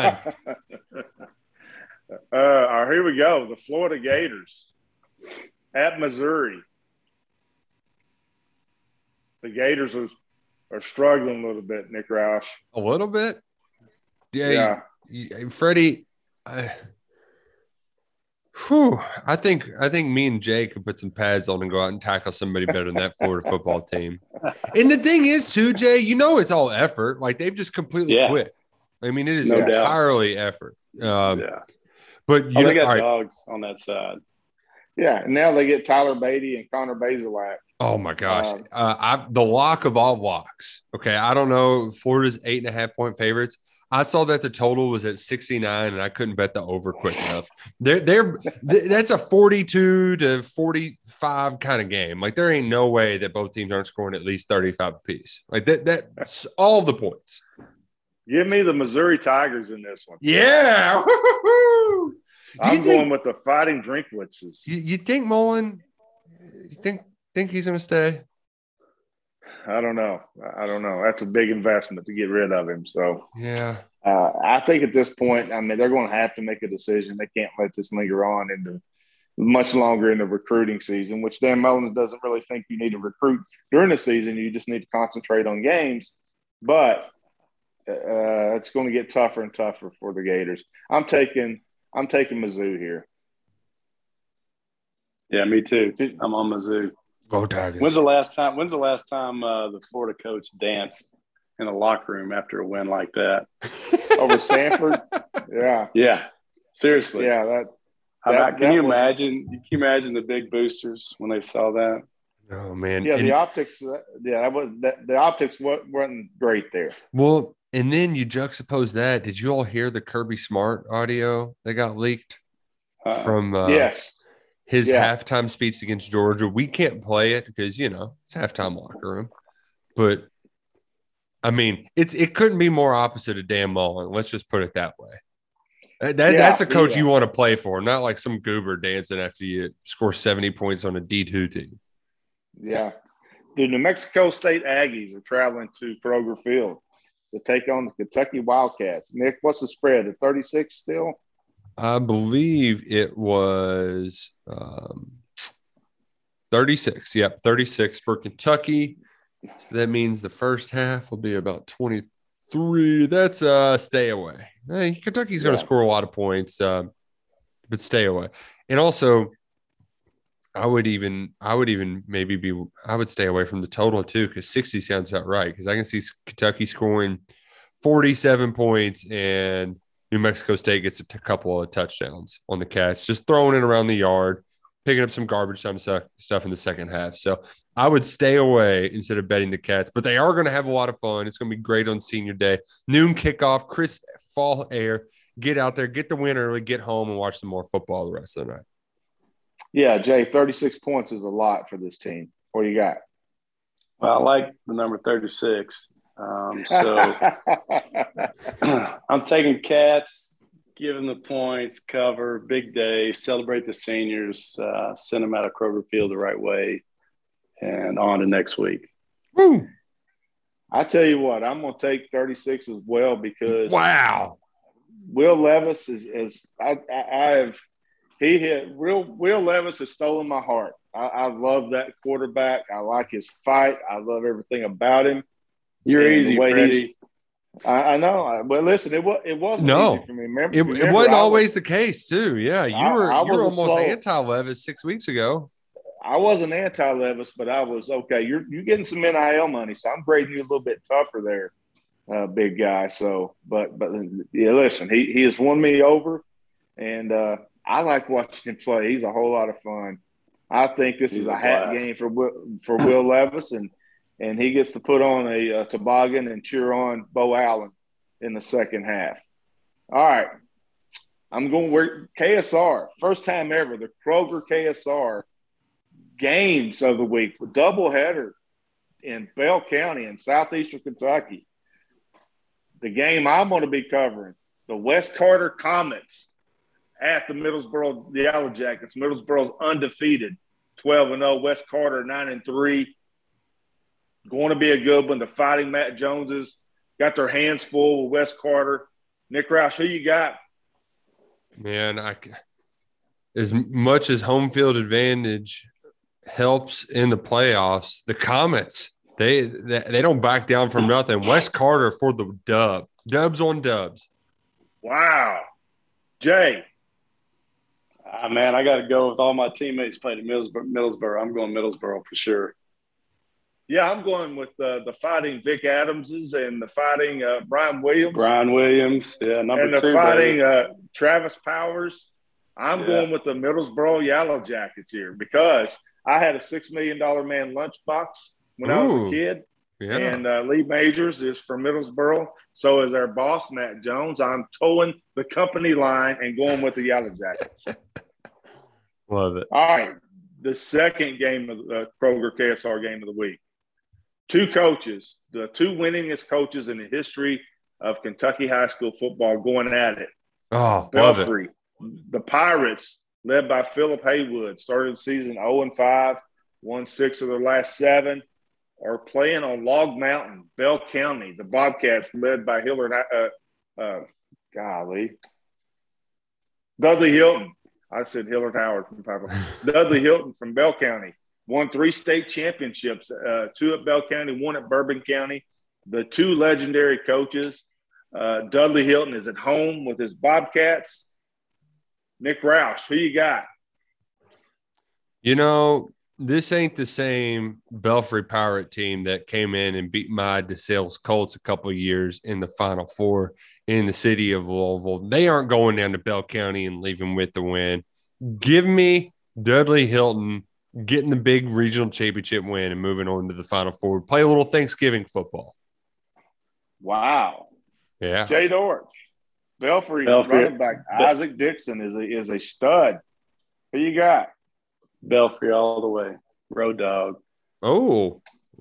right, here we go. The Florida Gators at Missouri. The Gators are struggling a little bit, Nick Roush. A little bit? Yeah. Freddie, I think me and Jay could put some pads on and go out and tackle somebody better than that Florida football team. And the thing is, too, Jay, it's all effort. Like, they've just completely quit. I mean, it is entirely effort. But they got dogs on that side. Yeah, and now they get Tyler Beatty and Connor Bazelak. Oh my gosh, the lock of all locks. Okay, I don't know. Florida's 8.5-point favorites. I saw that the total was at 69, and I couldn't bet the over quick enough. That's a 42 to 45 kind of game. Like, there ain't no way that both teams aren't scoring at least 35 apiece. Like that's all the points. Give me the Missouri Tigers in this one. Yeah. I'm going with the Fighting Drinkwitzes. You think Mullen? You think he's going to stay? I don't know. That's a big investment to get rid of him. So yeah, I think at this point, I mean, they're going to have to make a decision. They can't let this linger on into much longer in the recruiting season, which Dan Mullen doesn't really think you need to recruit during the season. You just need to concentrate on games. But it's going to get tougher and tougher for the Gators. I'm taking Mizzou here. Yeah, me too. I'm on Mizzou. Go Tigers. When's the last time the Florida coach danced in a locker room after a win like that? Over Sanford? Yeah. Yeah. Seriously. Yeah. Can you imagine the big boosters when they saw that? Oh man. Yeah, the optics. The optics weren't great there. Well, and then you juxtapose that. Did you all hear the Kirby Smart audio that got leaked from yes. his halftime speech against Georgia? We can't play it because, it's halftime locker room. But, I mean, it couldn't be more opposite of Dan Mullen. Let's just put it that way. That's a coach you want to play for, not like some goober dancing after you score 70 points on a D2 team. Yeah. The New Mexico State Aggies are traveling to Kroger Field to take on the Kentucky Wildcats. Nick, what's the spread? At 36 still? I believe it was 36. Yep, 36 for Kentucky. So that means the first half will be about 23. That's stay away. Hey, Kentucky's going to score a lot of points, but stay away. And also, I would stay away from the total too, because 60 sounds about right. Because I can see Kentucky scoring 47 points and New Mexico State gets a couple of touchdowns on the Cats, just throwing it around the yard, picking up some garbage time stuff in the second half. So I would stay away instead of betting the Cats, but they are going to have a lot of fun. It's going to be great on senior day. Noon kickoff, crisp fall air. Get out there, get the win early, get home, and watch some more football the rest of the night. Yeah, Jay, 36 points is a lot for this team. What do you got? Well, I like the number 36. So I'm taking Cats Give them the points, cover, big day, celebrate the seniors, send them out of Kroger Field the right way, and on to next week. Woo! I tell you what, I'm going to take 36 as well because wow, Will Levis Will Levis has stolen my heart. I love that quarterback. I like his fight. I love everything about him. You're easy, Freddie. I know. But listen, it wasn't easy for me. Remember, it wasn't always the case, too. Yeah, you were almost anti-Levis 6 weeks ago. I wasn't anti-Levis, but I was okay. You're getting some NIL money, so I'm grading you a little bit tougher there, big guy. So, but yeah, listen, he has won me over, and I like watching him play. He's a whole lot of fun. I think this is a hat game for Will Levis, and he gets to put on a toboggan and cheer on Bo Allen in the second half. All right, I'm going with KSR. First time ever, the Kroger KSR games of the week, doubleheader in Bell County in southeastern Kentucky. The game I'm going to be covering, the West Carter Comets at the Middlesboro Yellow Jackets. Middlesboro's undefeated, 12-0. West Carter 9-3. Going to be a good one. The Fighting Matt Joneses got their hands full with West Carter. Nick Roush, who you got? Man, as much as home field advantage helps in the playoffs, the Comets, they don't back down from nothing. West Carter for the dubs on dubs. Wow. Jay. Man, I got to go with all my teammates played at Middlesboro. I'm going Middlesboro for sure. Yeah, I'm going with the Fighting Vic Adamses and the Fighting Brian Williams. Brian Williams, yeah, number 2. And the Fighting Travis Powers. I'm going with the Middlesboro Yellow Jackets here because I had a $6 million man lunchbox when I was a kid. Yeah. And Lee Majors is from Middlesboro. So is our boss, Matt Jones. I'm towing the company line and going with the Yellow Jackets. Love it. All right. The second game of the Kroger KSR game of the week. 2 coaches, the 2 winningest coaches in the history of Kentucky high school football going at it. Oh, Belfry, the Pirates, led by Philip Haywood, started the season 0-5, won 6 of their last 7, are playing on Log Mountain, Bell County. The Bobcats, led by Dudley Hilton. I said Hillard Howard from Papa. Dudley Hilton from Bell County. Won 3 state championships, 2 at Bell County, 1 at Bourbon County. The 2 legendary coaches. Dudley Hilton is at home with his Bobcats. Nick Roush, who you got? You know, this ain't the same Belfry Pirate team that came in and beat my DeSales Colts a couple of years in the Final Four in the city of Louisville. They aren't going down to Bell County and leaving with the win. Give me Dudley Hilton getting the big regional championship win and moving on to the Final Four. Play a little Thanksgiving football. Wow. Yeah. Jay Dortch. Belfry running back Isaac Dixon is a stud. Who you got? Belfry all the way. Road dog. Oh.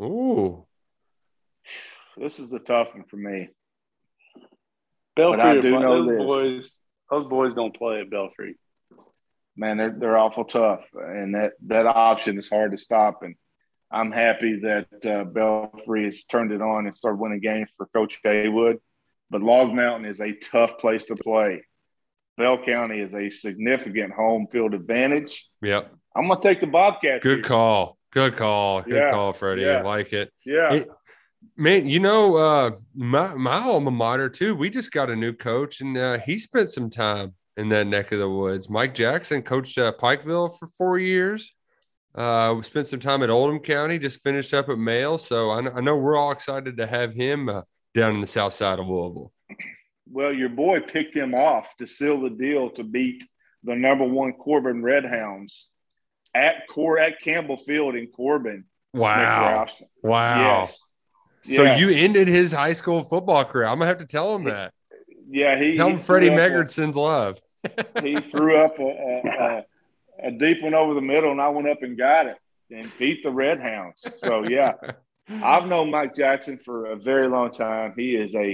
This is the tough one for me. Belfry, but I do know this. Those boys don't play at Belfry. Man, they're awful tough, and that option is hard to stop. And I'm happy that Belfry has turned it on and started winning games for Coach Haywood. But Log Mountain is a tough place to play. Bell County is a significant home field advantage. Yep. I'm going to take the Bobcats. Good call, Freddie. Yeah. I like it. Yeah. Man, you know, my alma mater, too, we just got a new coach, and he spent some time in that neck of the woods. Mike Jackson coached Pikeville for 4 years. We spent some time at Oldham County, just finished up at Male. So I know we're all excited to have him down in the south side of Louisville. Well, your boy picked him off to seal the deal to beat the #1 Corbin Redhounds at Campbell Field in Corbin. Wow. Yes. So you ended his high school football career. I'm going to have to tell him that. Yeah. Tell him Freddie Meggard sends love. He threw up a deep one over the middle, and I went up and got it and beat the Redhounds. So, yeah. I've known Mike Jackson for a very long time. He is a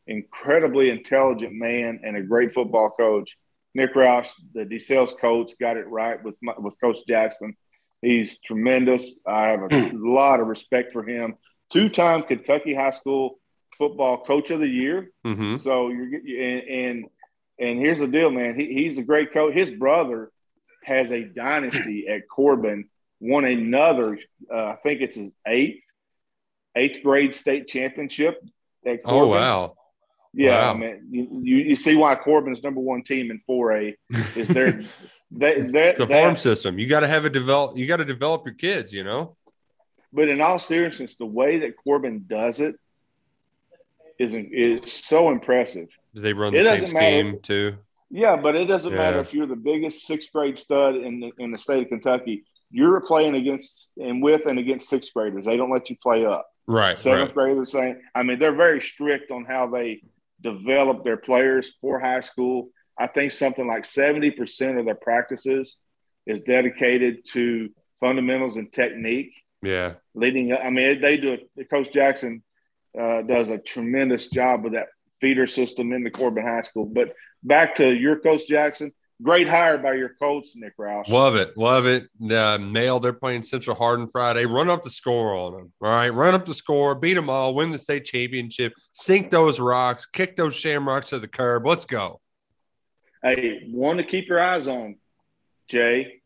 incredibly intelligent man and a great football coach. Nick Roush, the DeSales coach, got it right with Coach Jackson. He's tremendous. I have a lot of respect for him. 2-time Kentucky High School Football Coach of the Year. Mm-hmm. So and here's the deal, man. He's a great coach. His brother has a dynasty at Corbin. Won another, I think it's his eighth grade state championship at Corbin. Oh wow! Yeah, wow. Man. You see why Corbin's #1 team in 4A is there. It's a farm system. You got to have You got to develop your kids. You know. But in all seriousness, the way that Corbin does it is so impressive. Do they run the same scheme too? Yeah, but it doesn't matter if you're the biggest 6th grade stud in the state of Kentucky. You're playing against 6th graders. They don't let you play up. Right. 7th graders, same. I mean, they're very strict on how they develop their players for high school. I think something like 70% of their practices is dedicated to fundamentals and technique. Yeah. Leading up, I mean, they do it. Coach Jackson does a tremendous job with that feeder system in the Corbin High School. But back to your Coach Jackson, great hire by your coach, Nick Roush. Love it. Nailed. They're playing Central Hardin Friday. Run up the score on them. All right, run up the score, beat them all, win the state championship, sink those rocks, kick those shamrocks to the curb. Let's go. Hey, one to keep your eyes on, Jay.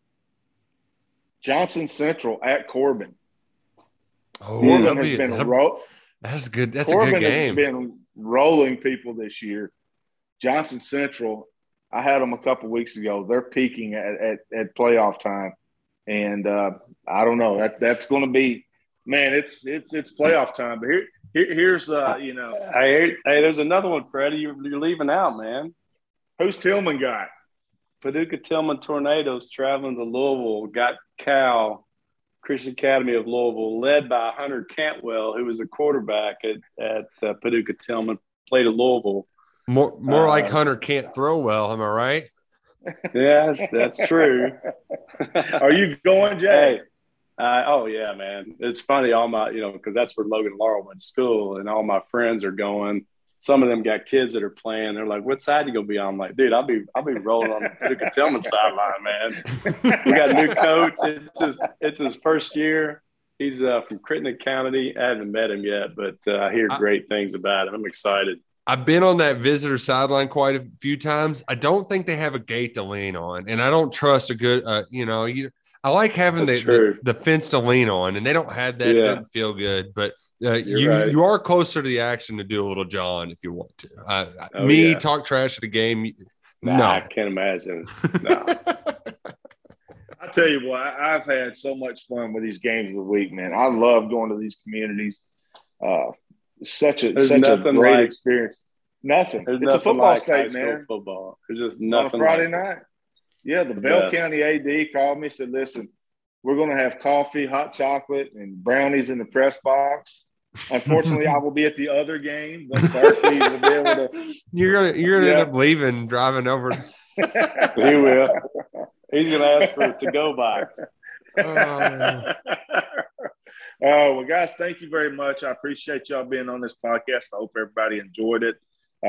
Johnson Central at Corbin. Oh, Corbin has been That's good. That's Corbin a good game. has been rolling people this year. Johnson Central, I had them a couple weeks ago. They're peaking at playoff time, and I don't know. That's going to be, man. It's playoff time. But here's Hey, there's another one, Freddie. You're leaving out, man. Who's Tillman got? Paducah Tillman Tornadoes traveling to Louisville. Got Cal, Christian Academy of Louisville, led by Hunter Cantwell, who was a quarterback at Paducah Tillman. Played at Louisville. More like Hunter can't throw well. Am I right? Yeah, that's true. Are you going, Jay? Hey, oh yeah, man. It's funny. All my, because that's where Logan and Laurel went to school, and all my friends are going. Some of them got kids that are playing. They're like, "What side you gonna be on?" I'm like, "Dude, I'll be rolling on the Paducah Tillman sideline, man." We got a new coach. It's his first year. He's from Crittenden County. I haven't met him yet, but I hear great things about him. I'm excited. I've been on that visitor sideline quite a few times. I don't think they have a gate to lean on, and I don't trust a good, I like having the fence to lean on, and they don't have that. Yeah. It doesn't feel good, but you are closer to the action to do a little John if you want to. Talk trash at a game. No, I can't imagine. No. I tell you what, I've had so much fun with these games of the week, man. I love going to these communities. Such a great experience. Nothing. It's a football state, man. Football. There's just nothing. On a Friday night. Yeah, the Bell County AD called me and said, "Listen, we're going to have coffee, hot chocolate, and brownies in the press box. Unfortunately, I will be at the other game. But Berkeley will be able to." You're gonna end up leaving, driving over. He will. He's going to ask for a to-go box. Well, guys, thank you very much. I appreciate y'all being on this podcast. I hope everybody enjoyed it.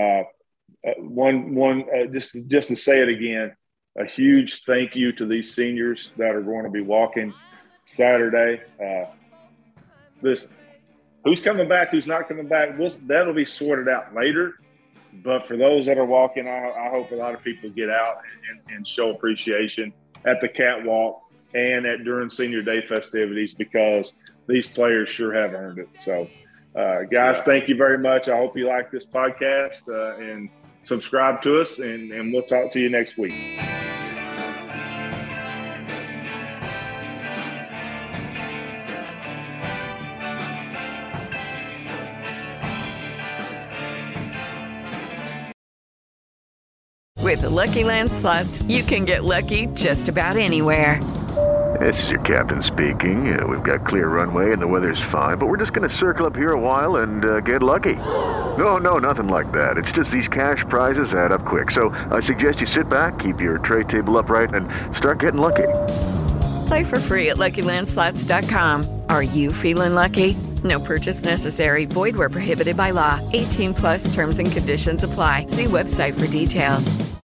Just to say it again, a huge thank you to these seniors that are going to be walking Saturday. Listen, who's coming back, who's not coming back, that'll be sorted out later. But for those that are walking, I hope a lot of people get out and show appreciation at the catwalk and during Senior Day festivities, because these players sure have earned it. So, guys, thank you very much. I hope you like this podcast and subscribe to us, and we'll talk to you next week. With the Lucky Land Slots, you can get lucky just about anywhere. This is your captain speaking. We've got clear runway and the weather's fine, but we're just going to circle up here a while and get lucky. No, nothing like that. It's just these cash prizes add up quick. So I suggest you sit back, keep your tray table upright, and start getting lucky. Play for free at LuckyLandSlots.com. Are you feeling lucky? No purchase necessary. Void where prohibited by law. 18+ terms and conditions apply. See website for details.